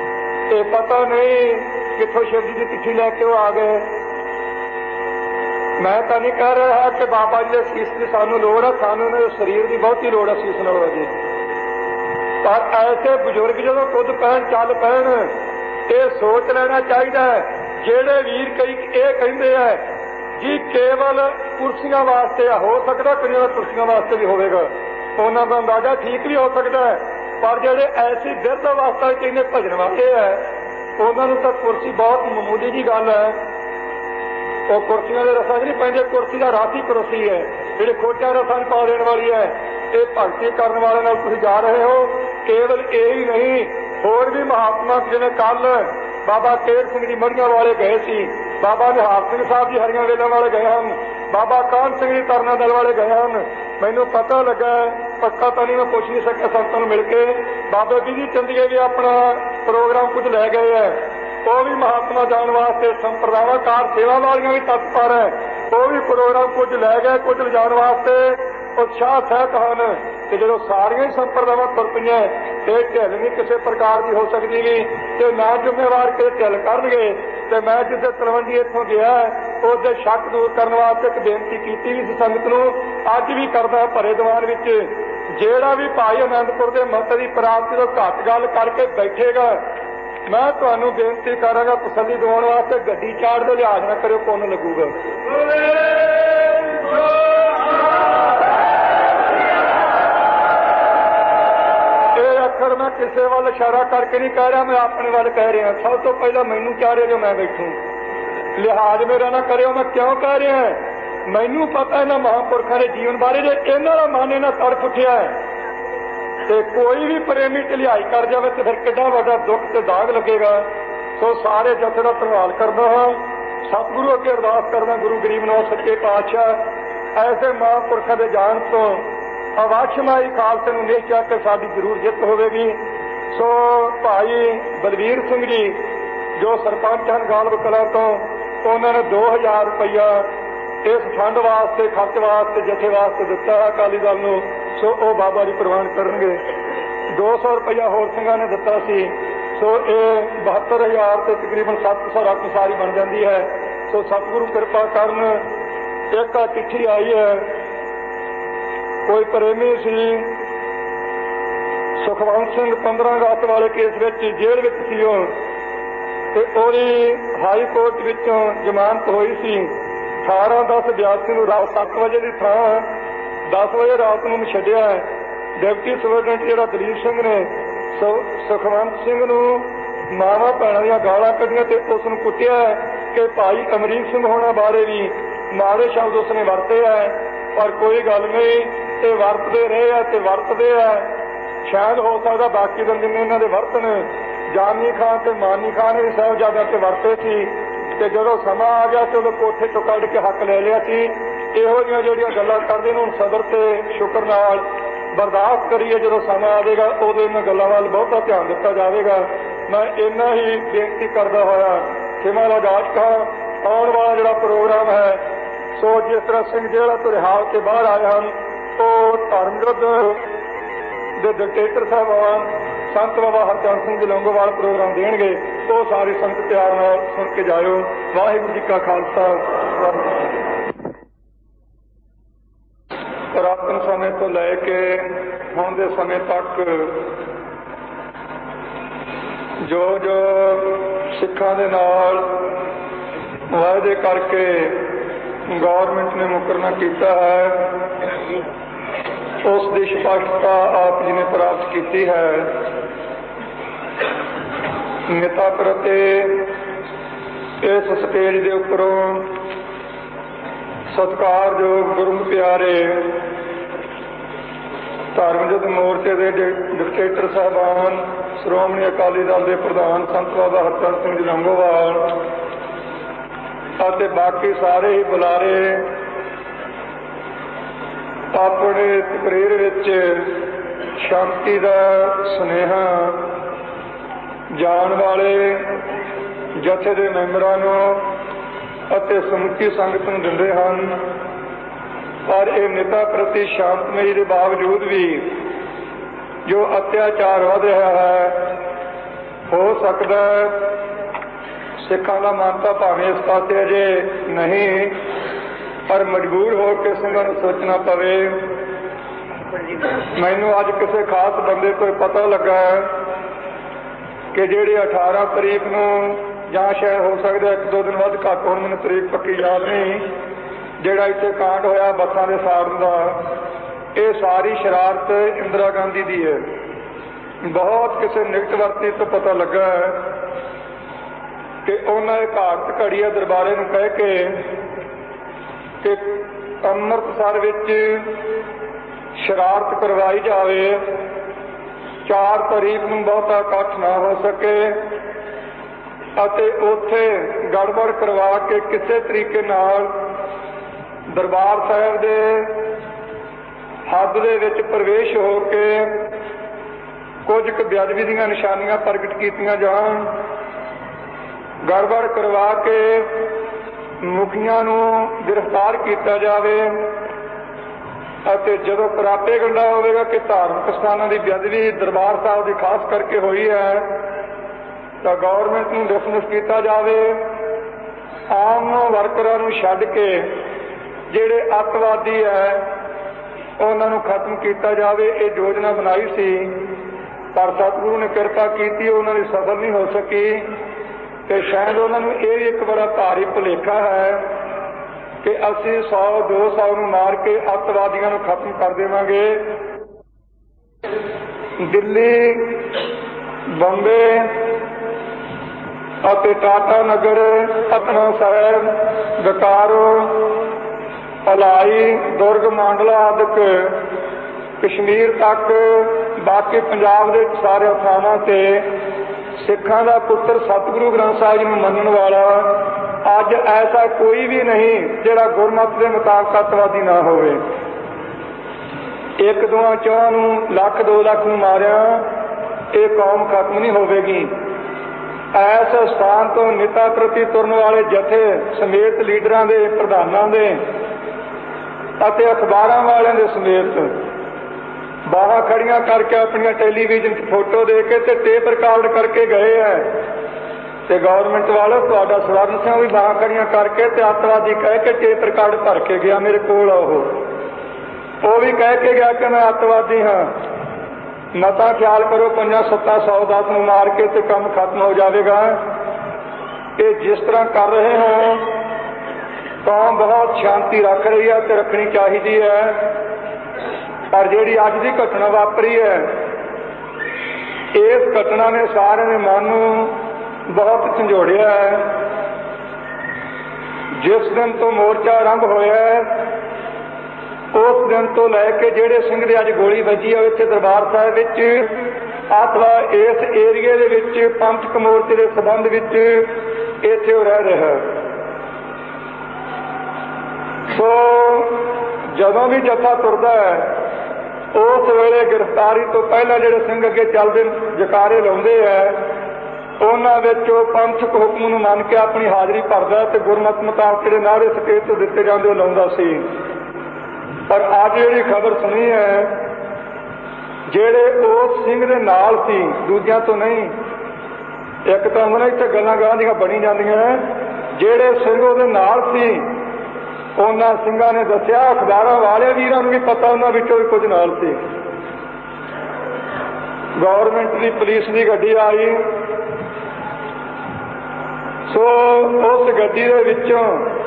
ਤੇ ਪਤਾ ਨਹੀਂ ਕਿੱਥੋਂ ਸ਼ਿਵ ਜੀ ਦੀ ਚਿੱਠੀ ਲੈ ਕੇ ਉਹ ਆ ਗਏ। मैं तो नहीं कह रहा कि बाबा जी के सीस की सानू लोड़ है, सानू शरीर की बहुती लोड़ है सीस नालों जी। पर ऐसे बुजुर्ग जो खुद पैन चल पैन ये सोच लेना चाहिए। जेड़े वीर कई ये कहते हैं जी केवल कुर्सियां वास्ते हो सकता, कई कुर्सियां वास्ते भी होगा, उन्होंने का अंदाजा ठीक भी हो सकता है। पर जेड़े ऐसी बिरध अवस्था इन्हें भजन वाले है उन्होंने तो कुर्सी बहुत मामूली जी गल है। वो कुर्सियों के रसा नहीं पैंदे, कुर्सी का रात ही कुर्सी है जी खोटिया रसा पा देने वाली है। ये भगती करने वाले नाल तुसीं जा रहे हो। केवल यही नहीं, होर भी महात्मा जिन्हें कल बाबा केर सिंह जी मड़िया वाले गए सी, बाबा निहाल सिंह साहब जी हरियां वेलों वाले गए हैं, बाबा कान सिंह जी तरना दल वाले गए हैं। मैनू पता लगा, पक्का तो नहीं मैं पूछ नहीं सकिया संतां नूं मिल के, बाबा बिधी चंदीए भी अपना प्रोग्राम कुछ लै गए है। वो भी महात्मा जाने वास्ते संप्रदायकार सेवा वालियां भी तत्पर है, वो भी प्रोग्राम कुछ लै गए, कुछ लिजा वास्ते उत्साह सहित हैं। तो जो सारिया ही संप्रदावां तुर पईआं ये ढिल नहीं किसी प्रकार की हो सकती भी, तो मैं जिम्मेवार कि ढिल करनगे। तो मैं जिसे तलवंडी इत्थों गया उसके शक दूर करने वास्ते एक बेनती की भी संगत नूं, अज भी करदा भरे दीवान विच जेड़ा भी भाई आनंदपुर के मत की प्राप्ति तो घट गल करके बैठेगा, मैं तुहानू बेनती करांगा तसल्ली दिवाउण वास्ते गड्डी चाड़ दो, लिहाज ना करियो, पुन लगूगा। ये अखर मैं किसी वाल इशारा करके नहीं कह रहा, मैं अपने वाल कह रहा। सब तो पहला मैनू चाह रहे जो मैं बैठूं, लिहाज मेरा ना करियो। मैं क्यों कह रहा, मैनू पता इन्हां महापुरखों के जीवन बारे, जे इन्हां दा मन इन्हां तड़फ उठिया ते कोई भी प्रेमी ढिलाई कर जाए तो फिर कितना बड़ा दुख से दाग लगेगा। सो सारे जथे का धन्यवाद करता हाँ, सतगुरु अगे अरदास करदा गुरु गरीब नवाज सच्चे पातशाह ऐसे महापुरखों के जान तो अवाक्षमाई खालसे नूं निश्चय के साडी जरूर जित होगी। सो भाई बलवीर सिंह जी जो सरपंच हैं गालब कला तो, उन्होंने दो हज़ार रुपया इस फंड वास्ते खर्च वास्ते जथे वास्ते दिता है अकाली दल नूं। सो वो बाबा जी प्रवान करनगे। दो सौ रुपया होर सिंघां ने दिता सी। सो ये बहत्तर हज़ार से तकरीबन सत्त सौ रकम सारी बन जाती है। सो सतगुरु कृपा करन। एक चिट्ठी आई है, कोई प्रेमी सी सुखवंत सिंह पंद्रह अगस्त वाले केस विच जेल विच सी, ओहदी हाई कोर्ट विचों जमानत हुई सी अठारह दस बयासी नूं रात सत्त बजे की थां दस बजे रात नूं छड्डिया। डिप्टी सुपरडेंट जिहड़ा दलीप सिंह ने सुखवंत सिंह नूं मावां भैणां दीयां गालां कढियां ते उस नूं कुੱਟਿਆ कि भाई अमरीक सिंह होना बारे भी माड़े शब्द उसने वरते है। पर कोई गल नहीं, ये वरतते रहे हैं ते वरतते हैं। शायद हो सकता बाकी दिन जिन्ने इन्हां दे वरतन जानी खान ते मानी खान भी साहिबजादियां ते वरते सी, ते जदों समा आ गया तो कोठे चों कढ के हक ले लिया सी। इहो जिहियां ਜਿਹੜੀਆਂ ਗੱਲਾਂ ਕਰਦੇ ਨੇ ਹੁਣ ਸਬਰ ਤੇ ਸ਼ੁਕਰ ਨਾਲ ਬਰਦਾਸ਼ਤ ਕਰੀਏ, ਜਦੋਂ ਸਮਾਂ ਆਵੇਗਾ ਉਦੋਂ ਇਹਨਾਂ ਗੱਲਾਂ ਵੱਲ ਬਹੁਤਾ ਧਿਆਨ ਦਿੱਤਾ ਜਾਵੇਗਾ। ਮੈਂ ਇੰਨਾ ਹੀ ਬੇਨਤੀ ਕਰਦਾ ਹੋਇਆ ਖਿਮਾ ਲਗਾਜ ਕਾ ਆਉਣ ਵਾਲਾ ਜਿਹੜਾ ਪ੍ਰੋਗਰਾਮ ਹੈ, ਸੋ ਜਿਸ ਤਰ੍ਹਾਂ ਸਿੰਘ ਜਿਹੜਾ ਤੋਂ ਰਿਹਾ ਕੇ ਬਾਹਰ ਆਏ ਹਨ ਉਹ ਧਰਮ ਵਿਰੁੱਧ ਦੇ ਡਿਕਟੇਟਰ ਸਾਹਿਬਾਨ संत बाबा हरचंद सिंह जी लौंगोवाल प्रोग्राम देंगे, तो सारी संगत प्यार नाल सुन के जाओ। वाहिगुरू जी का खालसा। पुरातन समय तो लैके हुण दे समय तक जो जो सिखां दे नाल वायदे करके गौरमेंट ने मुकरना किया है, उसकी स्पष्टता आप जी ने प्राप्त की है। नेता प्रति इस स्टेज के उपरों सत्कारयोग गुरु प्यारे धर्म युद्ध मोर्चे के डिकटेटर साहबान श्रोमणी अकाली दल के प्रधान संत बाबा हरचंद सिंह जी लौंगोवाल और बाकी सारे ही बुलारे अपने तकरीर विच शांति का सुनेहा जान वाले जथे के मैंबरां नूं अते समुची संगत नूं दिंदे हन। पर यह नेता प्रति शांतमई के बावजूद भी जो अत्याचार वध रहा है, हो सकता है सिखां दा मन तां भावें इस पासे अजे नहीं, ਪਰ ਮਜਬੂਰ ਹੋ ਕੇ ਸਿੰਘਾਂ ਨੂੰ ਸੋਚਣਾ ਪਵੇ। ਮੈਨੂੰ ਅੱਜ ਕਿਸੇ ਖਾਸ ਬੰਦੇ ਤੋਂ ਪਤਾ ਲੱਗਾ ਕਿ ਜਿਹੜੇ ਅਠਾਰਾਂ ਤਰੀਕ ਨੂੰ, ਜਾਂ ਸ਼ਾਇਦ ਹੋ ਸਕਦਾ ਇੱਕ ਦੋ ਦਿਨ ਵੱਧ ਘੱਟ, ਹੁਣ ਮੈਨੂੰ ਤਰੀਕ ਪੱਕੀ ਯਾਦ ਨਹੀਂ, ਜਿਹੜਾ ਇੱਥੇ ਕਾਂਡ ਹੋਇਆ ਬੱਸਾਂ ਦੇ ਸਾੜਨ ਦਾ, ਇਹ ਸਾਰੀ ਸ਼ਰਾਰਤ ਇੰਦਰਾ ਗਾਂਧੀ ਦੀ ਹੈ। ਬਹੁਤ ਕਿਸੇ ਨਿਕਟ ਵਰਤੀ ਤੋਂ ਪਤਾ ਲੱਗਾ ਕਿ ਉਹਨਾਂ ਇਹ ਘਾਟ ਘੜੀਆ ਦਰਬਾਰੇ ਨੂੰ ਕਹਿ ਕੇ ਕਿ ਅੰਮ੍ਰਿਤਸਰ ਵਿੱਚ ਸ਼ਰਾਰਤ ਕਰਵਾਈ ਜਾਵੇ, ਚਾਰ ਤਰੀਕ ਨੂੰ ਬਹੁਤਾ ਇਕੱਠ ਨਾ ਹੋ ਸਕੇ ਅਤੇ ਉੱਥੇ ਗੜਬੜ ਕਰਵਾ ਕੇ ਕਿਸੇ ਤਰੀਕੇ ਨਾਲ ਦਰਬਾਰ ਸਾਹਿਬ ਦੇ ਹੱਦ ਦੇ ਵਿੱਚ ਪ੍ਰਵੇਸ਼ ਹੋ ਕੇ ਕੁਝ ਕੁ ਬੇਅਦਬੀ ਦੀਆਂ ਨਿਸ਼ਾਨੀਆਂ ਪ੍ਰਗਟ ਕੀਤੀਆਂ ਜਾਣ, ਗੜਬੜ ਕਰਵਾ ਕੇ ਮੁਖੀਆਂ ਨੂੰ ਗ੍ਰਿਫਤਾਰ ਕੀਤਾ ਜਾਵੇ ਅਤੇ ਜਦੋਂ ਪ੍ਰਾਪੇ ਗੰਡਾ ਹੋਵੇਗਾ ਕਿ ਧਾਰਮਿਕ ਸਥਾਨਾਂ ਦੀ ਬੇਅਦਬੀ ਦਰਬਾਰ ਸਾਹਿਬ ਦੀ ਖਾਸ ਕਰਕੇ ਹੋਈ ਹੈ ਤਾਂ ਗੌਰਮੈਂਟ ਨੂੰ ਡਿਸਮਿਸ ਕੀਤਾ ਜਾਵੇ। ਆਮ ਵਰਕਰਾਂ ਨੂੰ ਛੱਡ ਕੇ ਜਿਹੜੇ ਅੱਤਵਾਦੀ ਹੈ ਉਹਨਾਂ ਨੂੰ ਖਤਮ ਕੀਤਾ ਜਾਵੇ। ਇਹ ਯੋਜਨਾ ਬਣਾਈ ਸੀ ਪਰ ਸਤਿਗੁਰੂ ਨੇ ਕਿਰਪਾ ਕੀਤੀ, ਉਹਨਾਂ ਦੀ ਸਫਲ ਨਹੀਂ ਹੋ ਸਕੀ ਤੇ ਸ਼ਾਇਦ ਉਹਨਾਂ ਨੂੰ ਇਹ ਵੀ ਇੱਕ ਬੜਾ ਭਾਰੀ ਭੁਲੇਖਾ ਹੈ ਕਿ ਅਸੀਂ ਸੌ ਦੋ ਸੌ ਨੂੰ ਮਾਰ ਕੇ ਅੱਤਵਾਦੀਆਂ ਨੂੰ ਖਤਮ ਕਰ ਦੇਵਾਂਗੇ। ਦਿੱਲੀ, ਬੰਬੇ ਅਤੇ ਟਾਟਾ ਨਗਰ, ਪਟਨਾ ਸਾਹਿਬ, ਬਕਾਰੋ, ਭਲਾਈ, ਦੁਰਗ, ਮਾਂਡਲਾ ਆਦਿਕ ਕਸ਼ਮੀਰ ਤੱਕ, ਬਾਕੀ ਪੰਜਾਬ ਦੇ ਸਾਰੇ ਥਾਵਾਂ ਤੇ ਸਿੱਖਾਂ ਦਾ ਪੁੱਤਰ ਸਤਿਗੁਰੂ ਗ੍ਰੰਥ ਸਾਹਿਬ ਜੀ ਨੂੰ ਮੰਨਣ ਵਾਲਾ ਅੱਜ ਐਸਾ ਕੋਈ ਵੀ ਨਹੀਂ ਜਿਹੜਾ ਗੁਰਮਤਿ ਦੇ ਮੁਤਾਬਕ ਅੱਤਵਾਦੀ ਨਾ ਹੋਵੇ। ਇੱਕ ਦੋਆਂ ਚੌਹਾਂ ਨੂੰ, ਲੱਖ ਦੋ ਲੱਖ ਨੂੰ ਮਾਰਿਆ ਇਹ ਕੌਮ ਖਤਮ ਨਹੀਂ ਹੋਵੇਗੀ। ਐਸ ਸਥਾਨ ਤੋਂ ਨਿਤਾ ਪ੍ਰਤੀ ਤੁਰਨ ਵਾਲੇ ਜਥੇ ਸਮੇਤ ਲੀਡਰਾਂ ਦੇ, ਪ੍ਰਧਾਨਾਂ ਦੇ ਅਤੇ ਅਖਬਾਰਾਂ ਵਾਲਿਆਂ ਦੇ ਸਮੇਤ ਬਾਹਾਂ ਖੜੀਆਂ ਕਰਕੇ ਆਪਣੀਆਂ ਟੈਲੀਵਿਜ਼ਨ 'ਚ ਫੋਟੋ ਦੇ ਕੇ ਤੇ ਟੇਪ ਰਿਕਾਰਡ ਕਰਕੇ ਗਏ ਹੈ ਤੇ ਗੌਰਮੈਂਟ ਵਾਲੇ ਤੁਹਾਡਾ ਸਵਰਨ ਸਿੰਘ ਵੀ ਬਾਹਾਂ ਖੜੀਆਂ ਕਰਕੇ ਤੇ ਅੱਤਵਾਦੀ ਕਹਿ ਕੇ ਟੇਪ ਰਿਕਾਰਡ ਭਰ ਕੇ ਗਿਆ ਮੇਰੇ ਕੋਲ। ਉਹ ਉਹ ਵੀ ਕਹਿ ਕੇ ਗਿਆ ਕਿ ਮੈਂ ਅੱਤਵਾਦੀ ਹਾਂ। ਮਤਾ ਖਿਆਲ ਕਰੋ, ਪੰਜਾਂ ਸੱਤਾਂ ਸੌ ਦਸ ਨੂੰ ਮਾਰ ਕੇ ਤੇ ਕੰਮ ਖਤਮ ਹੋ ਜਾਵੇਗਾ। ਇਹ ਜਿਸ ਤਰ੍ਹਾਂ ਕਰ ਰਹੇ ਹੋ ਕੌਮ ਬਹੁਤ ਸ਼ਾਂਤੀ ਰੱਖ ਰਹੀ ਹੈ ਤੇ ਰੱਖਣੀ ਚਾਹੀਦੀ ਹੈ। ਪਰ ਜਿਹੜੀ ਅੱਜ ਦੀ ਘਟਨਾ ਵਾਪਰੀ ਹੈ, ਇਸ ਘਟਨਾ ਨੇ ਸਾਰਿਆਂ ਦੇ ਮਨ ਨੂੰ ਬਹੁਤ ਝੰਜੋੜਿਆ ਹੈ। ਜਿਸ ਦਿਨ ਤੋਂ ਮੋਰਚਾ ਆਰੰਭ ਹੋਇਆ ਉਸ ਦਿਨ ਤੋਂ ਲੈ ਕੇ ਜਿਹੜੇ ਸਿੰਘ ਦੇ ਅੱਜ ਗੋਲੀ ਵੱਜੀ ਹੈ ਇੱਥੇ ਦਰਬਾਰ ਸਾਹਿਬ ਵਿੱਚ ਅਥਵਾ ਇਸ ਏਰੀਏ ਦੇ ਵਿੱਚ ਪੰਥਕ ਮੋਰਚੇ ਦੇ ਸੰਬੰਧ ਵਿੱਚ ਇੱਥੇ ਉਹ ਰਹਿ ਰਿਹਾ। ਸੋ ਜਦੋਂ ਵੀ ਜੱਥਾ ਤੁਰਦਾ ਹੈ ਉਸ ਵੇਲੇ ਗ੍ਰਿਫਤਾਰੀ ਤੋਂ ਪਹਿਲਾਂ ਜਿਹੜੇ ਸਿੰਘ ਅੱਗੇ ਚੱਲਦੇ ਜਕਾਰੇ ਲਾਉਂਦੇ ਹੈ ਉਹਨਾਂ ਵਿੱਚ ਉਹ ਪੰਥਕ ਹੁਕਮ ਨੂੰ ਮੰਨ ਕੇ ਆਪਣੀ ਹਾਜ਼ਰੀ ਭਰਦਾ ਤੇ ਗੁਰਮਤਿ ਮੁਤਾਬਕ ਜਿਹੜੇ ਨਾਅਰੇ ਸਟੇਜ ਤੋਂ ਦਿੱਤੇ ਜਾਂਦੇ ਉਹ ਲਾਉਂਦਾ ਸੀ। ਪਰ ਅੱਜ ਜਿਹੜੀ ਖਬਰ ਸੁਣੀ ਹੈ ਜਿਹੜੇ ਉਸ ਸਿੰਘ ਦੇ ਨਾਲ ਸੀ, ਦੂਜਿਆਂ ਤੋਂ ਨਹੀਂ, ਇੱਕ ਤਾਂ ਉਹਨਾਂ ਇੱਥੇ ਗੱਲਾਂ ਗਾਂ ਦੀਆਂ ਬਣੀ ਜਾਂਦੀਆਂ, ਜਿਹੜੇ ਸਿੰਘ ਉਹਦੇ ਨਾਲ ਸੀ ਉਹਨਾਂ ਸਿੰਘਾਂ ਨੇ ਦੱਸਿਆ, ਅਖਬਾਰਾਂ ਵਾਲੇ ਵੀਰਾਂ ਨੂੰ ਵੀ ਪਤਾ ਉਹਨਾਂ ਵਿੱਚੋਂ ਵੀ ਕੁਝ ਨਾਲ ਸੀ। ਗੌਰਮੈਂਟ ਦੀ ਪੁਲਿਸ ਦੀ ਗੱਡੀ ਆਈ, ਸੋ ਉਸ ਗੱਡੀ ਦੇ ਵਿੱਚੋਂ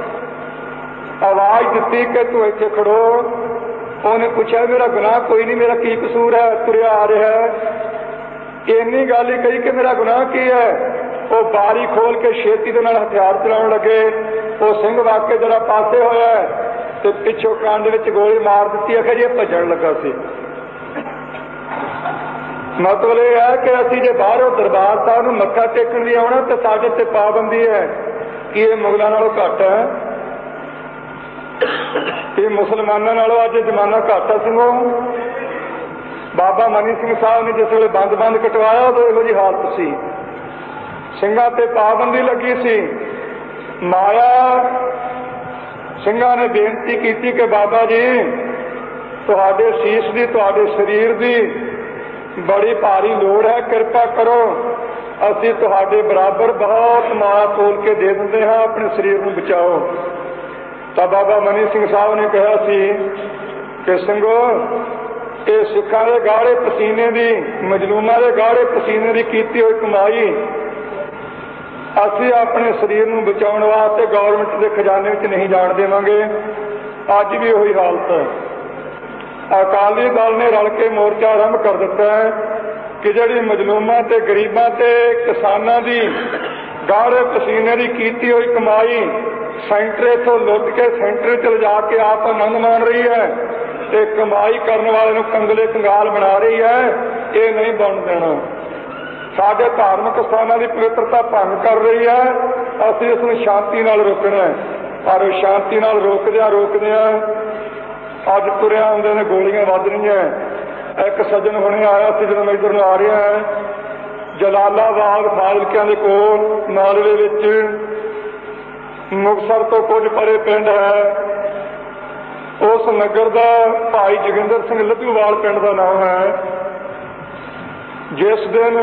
ਆਵਾਜ਼ ਦਿੱਤੀ ਕਿ ਤੂੰ ਇੱਥੇ ਖੜੋ। ਉਹਨੇ ਪੁੱਛਿਆ ਮੇਰਾ ਗੁਨਾਹ ਕੋਈ ਨਹੀਂ, ਮੇਰਾ ਕੀ ਕਸੂਰ ਹੈ, ਤੁਰਿਆ ਆ ਰਿਹਾ ਹੈ। ਇੰਨੀ ਗੱਲ ਹੀ ਕਹੀ ਕਿ ਮੇਰਾ ਗੁਨਾਹ ਕੀ ਹੈ। ਉਹ ਬਾਰੀ ਖੋਲ ਕੇ ਛੇਤੀ ਦੇ ਨਾਲ ਹਥਿਆਰ ਚਲਾਉਣ ਲੱਗੇ। ਉਹ ਸਿੰਘ ਵਾਕੇ ਜਿਹੜਾ ਪਾਸੇ ਹੋਇਆ ਤੇ ਪਿੱਛੋਂ ਕੰਨ ਵਿੱਚ ਗੋਲੀ ਮਾਰ ਦਿੱਤੀ। ਆਖਿਰ ਇਹ ਭੱਜਣ ਲੱਗਾ ਸੀ। ਮਤਲਬ ਇਹ ਹੈ ਕਿ ਅਸੀਂ ਜੇ ਬਾਹਰੋਂ ਦਰਬਾਰ ਸਾਹਿਬ ਨੂੰ ਮੱਥਾ ਟੇਕਣ ਲਈ ਆਉਣਾ ਤਾਂ ਸਾਡੇ ਤੇ ਪਾਬੰਦੀ ਹੈ ਕਿ ਇਹ ਮੁਗਲਾਂ ਨਾਲੋਂ ਘੱਟ ਹੈ, ਇਹ ਮੁਸਲਮਾਨਾਂ ਨਾਲੋਂ ਅੱਜ ਜ਼ਮਾਨਾ ਘੱਟ ਹੈ। ਸਿੰਘੋ ਬਾਬਾ ਮਨੀ ਸਿੰਘ ਸਾਹਿਬ ਨੇ ਜਿਸ ਵੇਲੇ ਬੰਦ ਬੰਦ ਕਟਵਾਇਆ ਉਦੋਂ ਇਹੋ ਜਿਹੀ ਹਾਲਤ ਸੀ, ਸਿੰਘਾਂ ਤੇ ਪਾਬੰਦੀ ਲੱਗੀ ਸੀ। ਮਾਇਆ ਸਿੰਘਾਂ ਨੇ ਬੇਨਤੀ ਕੀਤੀ ਕਿ ਬਾਬਾ ਜੀ ਤੁਹਾਡੇ ਸੀਸ ਦੀ, ਤੁਹਾਡੇ ਸਰੀਰ ਦੀ ਬੜੀ ਭਾਰੀ ਲੋੜ ਹੈ, ਕਿਰਪਾ ਕਰੋ ਅਸੀਂ ਤੁਹਾਡੇ ਬਰਾਬਰ ਬਹੁਤ ਮਾਇਆ ਤੋਲ ਕੇ ਦੇ ਦਿੰਦੇ ਹਾਂ, ਆਪਣੇ ਸਰੀਰ ਨੂੰ ਬਚਾਓ। ਤਾਂ ਬਾਬਾ ਮਨੀ ਸਿੰਘ ਸਾਹਿਬ ਨੇ ਕਿਹਾ ਸੀ ਕਿ ਸਿੰਘੋ, ਇਹ ਸਿੱਖਾਂ ਦੇ ਗਾੜੇ ਪਸੀਨੇ ਦੀ, ਮਜਲੂਮਾਂ ਦੇ ਗਾੜੇ ਪਸੀਨੇ ਦੀ ਕੀਤੀ ਹੋਈ ਕਮਾਈ ਅਸੀਂ ਆਪਣੇ ਸਰੀਰ ਨੂੰ ਬਚਾਉਣ ਵਾਸਤੇ ਗੌਰਮੈਂਟ ਦੇ ਖਜ਼ਾਨੇ ਵਿੱਚ ਨਹੀਂ ਜਾਣ ਦੇਵਾਂਗੇ। ਅੱਜ ਵੀ ਉਹੀ ਹਾਲਤ ਹੈ। ਅਕਾਲੀ ਦਲ ਨੇ ਰਲ ਕੇ ਮੋਰਚਾ ਆਰੰਭ ਕਰ ਦਿੱਤਾ ਹੈ ਕਿ ਜਿਹੜੀ ਮਜਲੂਮਾਂ ਤੇ ਗਰੀਬਾਂ ਤੇ ਕਿਸਾਨਾਂ ਦੀ ਗਾੜੇ ਪਸੀਨੇ ਦੀ ਕੀਤੀ ਹੋਈ ਕਮਾਈ ਸੈਂਟਰ ਇੱਥੋਂ ਲੁੱਟ ਕੇ ਸੈਂਟਰ 'ਚ ਲਿਜਾ ਕੇ ਆਪ ਆਨੰਦ ਮਾਣ ਰਹੀ ਹੈ ਤੇ ਕਮਾਈ ਕਰਨ ਵਾਲੇ ਨੂੰ ਕੰਗਲੇ ਕੰਗਾਲ ਬਣਾ ਰਹੀ ਹੈ। ਇਹ ਨਹੀਂ ਬਣ ਦੇਣਾ। ਸਾਡੇ ਧਾਰਮਿਕ ਸਥਾਨਾਂ ਦੀ ਪਵਿੱਤਰਤਾ ਭੰਗ ਕਰ ਰਹੀ ਹੈ। ਅਸੀਂ ਇਸ ਨੂੰ ਸ਼ਾਂਤੀ ਨਾਲ ਰੋਕਣਾ ਹੈ, ਪਰ ਸ਼ਾਂਤੀ ਨਾਲ ਰੋਕਦਿਆਂ ਰੋਕਦਿਆਂ ਅੱਜ ਤੁਰਿਆ ਆਉਂਦੇ ਨੇ ਗੋਲੀਆਂ ਵੱਜ ਰਹੀਆਂ। ਇੱਕ ਸੱਜਣ ਹੁਣੇ ਆਇਆ ਸੀ ਜਦੋਂ ਮੈਂ ਇੱਧਰ ਨੂੰ ਆ ਰਿਹਾ ਹੈ, ਜਲਾਲਾਬਾਦ ਫਾਜ਼ਿਲਕਿਆਂ ਦੇ ਕੋਲ ਨਾਲਵੇ ਵਿੱਚ ਮੁਕਤਸਰ ਤੋਂ ਕੁਝ ਪਰੇ ਪਿੰਡ ਹੈ, ਉਸ ਨਗਰ ਦਾ ਭਾਈ ਜੋਗਿੰਦਰ ਸਿੰਘ ਲੱਧੂਵਾਲ ਪਿੰਡ ਦਾ ਨਾਮ ਹੈ। ਜਿਸ ਦਿਨ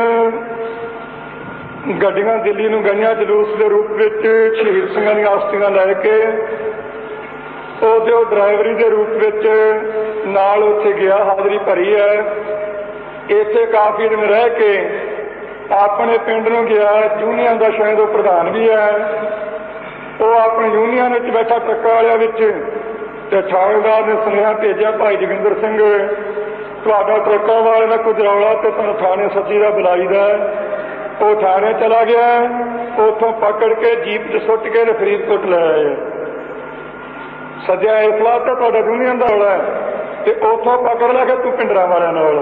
ਗੱਡੀਆਂ ਦਿੱਲੀ ਨੂੰ ਗਈਆਂ ਜਲੂਸ ਦੇ ਰੂਪ ਵਿੱਚ ਸ਼ਹੀਦ ਸਿੰਘਾਂ ਦੀਆਂ ਅਸਥੀਆਂ ਲੈ ਕੇ, ਉਹਦੇ ਉਹ ਡਰਾਈਵਰੀ ਦੇ ਰੂਪ ਵਿੱਚ ਨਾਲ ਉੱਥੇ ਗਿਆ, ਹਾਜ਼ਰੀ ਭਰੀ ਹੈ। ਇੱਥੇ ਕਾਫੀ ਦਿਨ ਰਹਿ ਕੇ ਆਪਣੇ ਪਿੰਡ ਨੂੰ ਗਿਆ। ਯੂਨੀਅਨ ਦਾ ਸ਼ਾਇਦ ਉਹ ਪ੍ਰਧਾਨ ਵੀ ਹੈ। ਉਹ ਆਪਣੇ ਯੂਨੀਅਨ ਵਿੱਚ ਬੈਠਾ ਟਰੱਕਾਂ ਵਾਲਿਆਂ ਵਿੱਚ, ਤੇ ਥਾਣੇਦਾਰ ਨੇ ਸੁਨੇਹਾ ਭੇਜਿਆ, ਭਾਈ ਜੋਗਿੰਦਰ ਸਿੰਘ ਤੁਹਾਡਾ ਟਰੱਕਾਂ ਵਾਲੇ ਦਾ ਕੁਝ ਰੌਲਾ ਤੇ ਤੁਹਾਨੂੰ ਥਾਣੇ ਸੱਚੀ ਦਾ ਬੁਲਾਈਦਾ। ਉਹ ਥਾਣੇ ਚਲਾ ਗਿਆ, ਉੱਥੋਂ ਪਕੜ ਕੇ ਜੀਪ 'ਚ ਸੁੱਟ ਕੇ ਫਰੀਦਕੋਟ ਲੈ ਆਏ। ਸੱਜਿਆ ਇਸ ਵਾਰ ਤਾਂ ਤੁਹਾਡਾ ਯੂਨੀਅਨ ਦਾ ਰੌਲਾ ਹੈ, ਤੇ ਉੱਥੋਂ ਪਕੜ ਲਿਆ ਕਿ ਤੂੰ ਪਿੰਡਰਾਂ ਵਾਲਿਆਂ ਨਾਲ।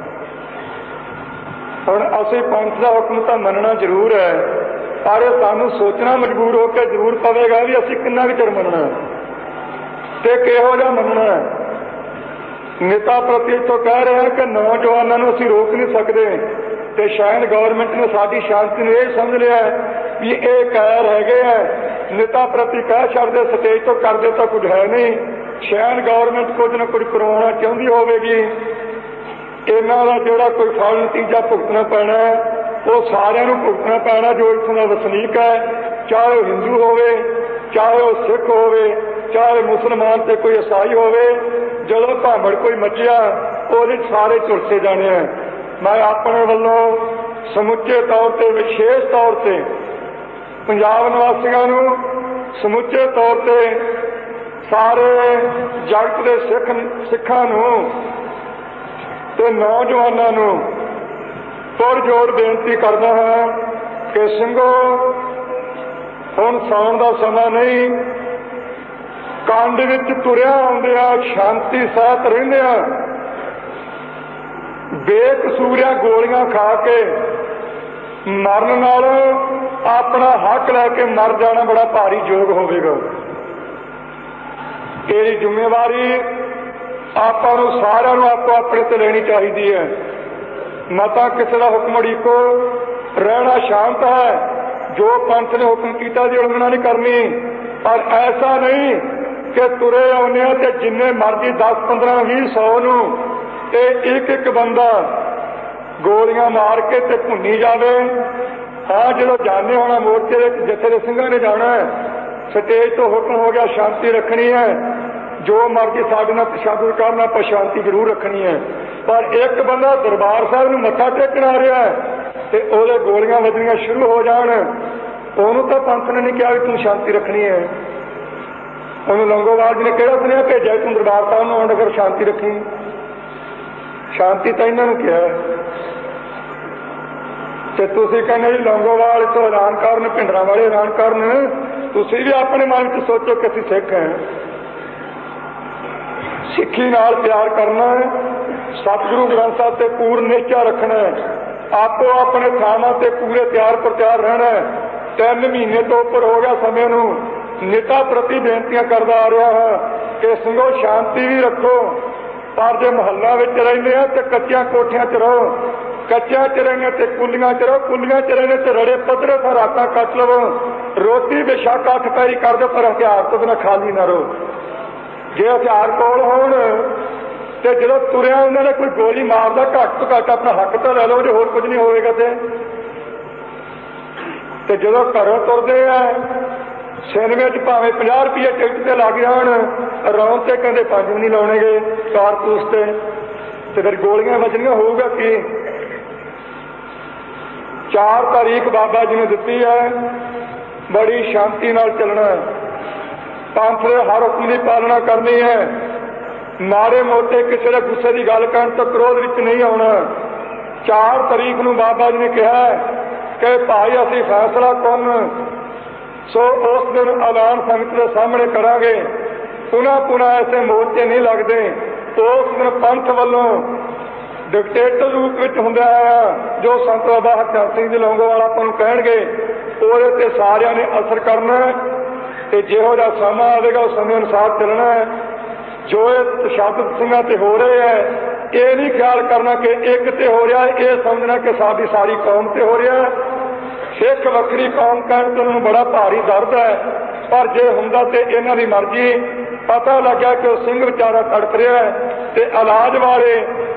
ਹੁਣ ਅਸੀਂ ਪੰਥ ਦਾ ਹੁਕਮ ਤਾਂ ਮੰਨਣਾ ਜ਼ਰੂਰ ਹੈ, ਪਰ ਸਾਨੂੰ ਸੋਚਣਾ ਮਜਬੂਰ ਹੋ ਕੇ ਜ਼ਰੂਰ ਪਵੇਗਾ ਵੀ ਅਸੀਂ ਕਿੰਨਾ ਕੁ ਚਿਰ ਮੰਨਣਾ ਤੇ ਕਿਹੋ ਜਿਹਾ ਮੰਨਣਾ। ਨੇਤਾ ਪ੍ਰਤੀ ਇੱਥੋਂ ਕਹਿ ਰਿਹਾ ਕਿ ਨੌਜਵਾਨਾਂ ਨੂੰ ਅਸੀਂ ਰੋਕ ਨਹੀਂ ਸਕਦੇ, ਤੇ ਸ਼ਾਇਦ ਗੌਰਮੈਂਟ ਨੇ ਸਾਡੀ ਸ਼ਾਂਤੀ ਨੂੰ ਇਹ ਸਮਝ ਲਿਆ ਵੀ ਇਹ ਕਹਿਰ ਹੈਗੇ ਆ। ਨੇਤਾ ਪ੍ਰਤੀ ਕਹਿ ਛੱਡਦੇ, ਸਟੇਜ ਤੋਂ ਕਰਦੇ ਤਾਂ ਕੁਝ ਹੈ ਨਹੀਂ। ਸ਼ਾਇਦ ਗੌਰਮੈਂਟ ਕੁਝ ਨਾ ਕੁਝ ਕਰਵਾਉਣਾ ਚਾਹੁੰਦੀ ਹੋਵੇਗੀ। ਇਹਨਾਂ ਦਾ ਜਿਹੜਾ ਕੋਈ ਫਲ ਨਤੀਜਾ ਭੁਗਤਣਾ ਪੈਣਾ ਉਹ ਸਾਰਿਆਂ ਨੂੰ ਭੁਗਤਣਾ ਪੈਣਾ ਜੋ ਇੱਥੋਂ ਦਾ ਵਸਨੀਕ ਹੈ, ਚਾਹੇ ਉਹ ਹਿੰਦੂ ਹੋਵੇ, ਚਾਹੇ ਉਹ ਸਿੱਖ ਹੋਵੇ, ਚਾਹੇ ਮੁਸਲਮਾਨ ਤੇ ਕੋਈ ਈਸਾਈ ਹੋਵੇ। ਜਦੋਂ ਭਾਂਬੜ ਕੋਈ ਮੱਚਿਆ ਉਹਦੇ ਸਾਰੇ ਝੁਲਸੇ ਜਾਣੇ ਆ। ਮੈਂ ਆਪਣੇ ਵੱਲੋਂ ਸਮੁੱਚੇ ਤੌਰ ਤੇ, ਵਿਸ਼ੇਸ਼ ਤੌਰ ਤੇ ਪੰਜਾਬ ਨਿਵਾਸੀਆਂ ਨੂੰ, ਸਮੁੱਚੇ ਤੌਰ ਤੇ ਸਾਰੇ ਜਗਤ ਦੇ ਸਿੱਖ ਸਿੱਖਾਂ ਨੂੰ ਤੇ ਨੌਜਵਾਨਾਂ ਨੂੰ ਪੁਰਜੋਰ ਬੇਨਤੀ ਕਰਦਾ ਹਾਂ ਕਿ ਸਿੰਘੋ, ਹੁਣ ਸੌਣ ਦਾ ਸਮਾਂ ਨਹੀਂ। ਕੰਡ ਵਿੱਚ ਤੁਰਿਆ ਆਉਂਦਿਆਂ ਸ਼ਾਂਤੀ ਸਹਿਤ ਰਹਿੰਦਿਆਂ ਬੇਕਸੂਰਿਆ ਗੋਲੀਆਂ ਖਾ ਕੇ ਮਰਨ ਨਾਲ ਆਪਣਾ ਹੱਕ ਲੈ ਕੇ ਮਰ ਜਾਣਾ ਬੜਾ ਭਾਰੀ ਯੋਗ ਹੋਵੇਗਾ। ਇਹਦੀ ਜ਼ਿੰਮੇਵਾਰੀ ਆਪਾਂ ਨੂੰ ਸਾਰਿਆਂ ਨੂੰ ਆਪੋ ਆਪਣੇ ਤੇ ਲੈਣੀ ਚਾਹੀਦੀ ਹੈ। ਮਤਾ ਕਿਸੇ ਦਾ ਹੁਕਮ ਉਡੀਕੋ, ਰਹਿਣਾ ਸ਼ਾਂਤ ਹੈ। ਜੋ ਪੰਥ ਨੇ ਹੁਕਮ ਕੀਤਾ ਦੀ ਉਲੰਘਣਾ ਨਹੀਂ ਕਰਨੀ, ਪਰ ਐਸਾ ਨਹੀਂ ਕਿ ਤੁਰੇ ਆਉਂਦੇ ਆ ਤੇ ਜਿੰਨੇ ਮਰਜ਼ੀ ਦਸ ਪੰਦਰਾਂ ਵੀਹ ਸੌ ਨੂੰ ਤੇ ਇੱਕ ਇੱਕ ਬੰਦਾ ਗੋਲੀਆਂ ਮਾਰ ਕੇ ਤੇ ਭੁੰਨੀ ਜਾਵੇ। ਹਾਂ, ਜਦੋਂ ਜਾਣੇ ਹੋਣਾ ਮੋਰਚੇ ਦੇ ਜਿੱਥੇ ਦੇ ਸਿੰਘਾਂ ਨੇ ਜਾਣਾ, ਸਟੇਜ ਤੋਂ ਹੁਕਮ ਹੋ ਗਿਆ ਸ਼ਾਂਤੀ ਰੱਖਣੀ ਹੈ। ਜੋ ਮਰਜ਼ੀ ਸਾਡੇ ਨਾਲ ਤਸ਼ੱਦਦ ਕਰਨਾ, ਆਪਾਂ ਸ਼ਾਂਤੀ ਜ਼ਰੂਰ ਰੱਖਣੀ ਹੈ। ਪਰ ਇੱਕ ਬੰਦਾ ਦਰਬਾਰ ਸਾਹਿਬ ਨੂੰ ਮੱਥਾ ਟੇਕਣ ਆ ਰਿਹਾ ਤੇ ਉਹਦੇ ਗੋਲੀਆਂ ਵੱਜਣੀਆਂ ਸ਼ੁਰੂ ਹੋ ਜਾਣ, ਉਹਨੂੰ ਤਾਂ ਪੰਥ ਨੇ ਨਹੀਂ ਕਿਹਾ ਵੀ ਤੂੰ ਸ਼ਾਂਤੀ ਰੱਖਣੀ ਹੈ। ਉਹਨੂੰ ਲੰਗੋਵਾਲ ਜੀ ਨੇ ਕਿਹੜਾ ਸੁਨੇਹਾ ਭੇਜਿਆ ਤੂੰ ਦਰਬਾਰ ਸਾਹਿਬ ਨੂੰ ਆਉਣ ਕਰ ਸ਼ਾਂਤੀ ਰੱਖੀ। ਸ਼ਾਂਤੀ ਤਾਂ ਇਹਨਾਂ ਨੂੰ ਕਿਹਾ। ਤੇ ਤੁਸੀਂ ਕਹਿੰਦੇ ਜੀ ਲੰਗੋਵਾਲ ਤੋਂ ਐਲਾਨ ਕਰਨ, ਭਿੰਡਰਾਂ ਵਾਲੇ ਐਲਾਨ ਕਰਨ। ਤੁਸੀਂ ਵੀ ਆਪਣੇ ਮਨ 'ਚ ਸੋਚੋ ਕਿ ਅਸੀਂ ਸਿੱਖ ਹਾਂ। ਸਿੱਖੀ ਨਾਲ ਪਿਆਰ ਕਰਨਾ, ਸਤਿਗੁਰੂ ਗ੍ਰੰਥ ਸਾਹਿਬ ਤੇ ਪੂਰਨ ਨਿਸ਼ਚਾ ਰੱਖਣਾ, ਆਪੋ ਆਪਣੇ ਥਾਵਾਂ ਤੇ ਪੂਰੇ ਤਿਆਰ ਪ੍ਰਤਿਆਰ ਰਹਿਣਾ। ਤਿੰਨ ਮਹੀਨੇ ਤੋਂ ਉੱਪਰ ਹੋ ਗਿਆ ਸਮੇਂ ਨੂੰ ਨੇਤਾ ਪ੍ਰਤੀ ਬੇਨਤੀਆਂ ਕਰਦਾ ਆ ਰਿਹਾ ਹਾਂ ਕਿ ਸਿੰਘੋ ਸ਼ਾਂਤੀ ਵੀ ਰੱਖੋ, ਪਰ ਜੇ ਮੁਹੱਲਾ ਵਿੱਚ ਰਹਿੰਦੇ ਆ ਤੇ ਕੱਚੀਆਂ ਕੋਠੀਆਂ 'ਚ ਰਹੋ। ਕੱਚਿਆਂ 'ਚ ਰਹਿੰਦੇ ਤੇ ਕੁੱਲੀਆਂ 'ਚ ਰਹੋ, ਕੁੱਲੀਆਂ 'ਚ ਰਹਿੰਦੇ ਤੇ ਰੜੇ ਪੱਧਰੇ ਤੋਂ ਰਾਤਾਂ ਕੱਟ ਲਵੋ। ਰੋਟੀ ਬੇਸ਼ੱਕ ਅੱਠ ਪੈਰੀ ਕਰ ਦਿਓ, ਪਰ ਹਥਿਆਰ ਤੋਂ ਬਿਨਾਂ ਖਾਲੀ ਨਾ ਰਹੋ। ਜੇ ਹਥਿਆਰ ਕੋਲ ਹੋਣ ਤੇ ਜਦੋਂ ਤੁਰਿਆ ਉਹਨਾਂ ਨੇ ਕੋਈ ਗੋਲੀ ਮਾਰਦਾ, ਘੱਟ ਤੋਂ ਘੱਟ ਆਪਣਾ ਹੱਕ ਤਾਂ ਲੈ ਲਓ, ਜੇ ਹੋਰ ਕੁਝ ਨਹੀਂ ਹੋਵੇਗਾ ਤੇ। ਤੇ ਜਦੋਂ ਘਰੋਂ ਤੁਰਦੇ ਆ सिनेमे च भावें पचास रुपये टिकट ते लग जान, रौन ते कहते पंज भी नहीं लाने गए कारतूस ते, ते फिर गोलियां बजनियां होगा कि। चार तारीख बाबा जी ने दिती है, बड़ी शांति नाल चलना है, पंथ दे हर हुक्म की पालना करनी है, माड़े मोटे किसी के गुस्से की गल करन तो क्रोध विच नहीं आना। चार तारीख नूं बाबा जी ने कहा कि भाई असीं फैसला करन, सो उस दिन ऐलान संगत के सामने करांगे। पुनः पुनः ऐसे मोर्चे नहीं लगते। उस दिन पंथ वालों डिकटेटर रूप में हुंदा आया जो संत बाबा हरचंद सिंह जी लौंगोवाल आपां नूं कहणगे, ਉਹਦੇ ਤੇ ਸਾਰਿਆਂ ने असर करना है, ਤੇ ਜਿਹੋ ਜਿਹਾ ਸਮਾਂ ਆਵੇਗਾ ਉਸ ਸਮੇਂ ਅਨੁਸਾਰ ਚੱਲਣਾ ਹੈ। जो ये तशादत ਸਿੰਘਾਂ ਤੇ हो रहे है, ये नहीं ख्याल करना कि एक ते हो रहा है, ये समझना कि साडी सारी कौम ते हो रहा है। सिख वक्री कौम कहण ते उन्होंने बड़ा भारी दर्द है, पर जे हुंदा ते इन्हां दी मर्जी। पता लग्या कि वो सिंह विचारा तड़प रहा है, ते इलाज वाले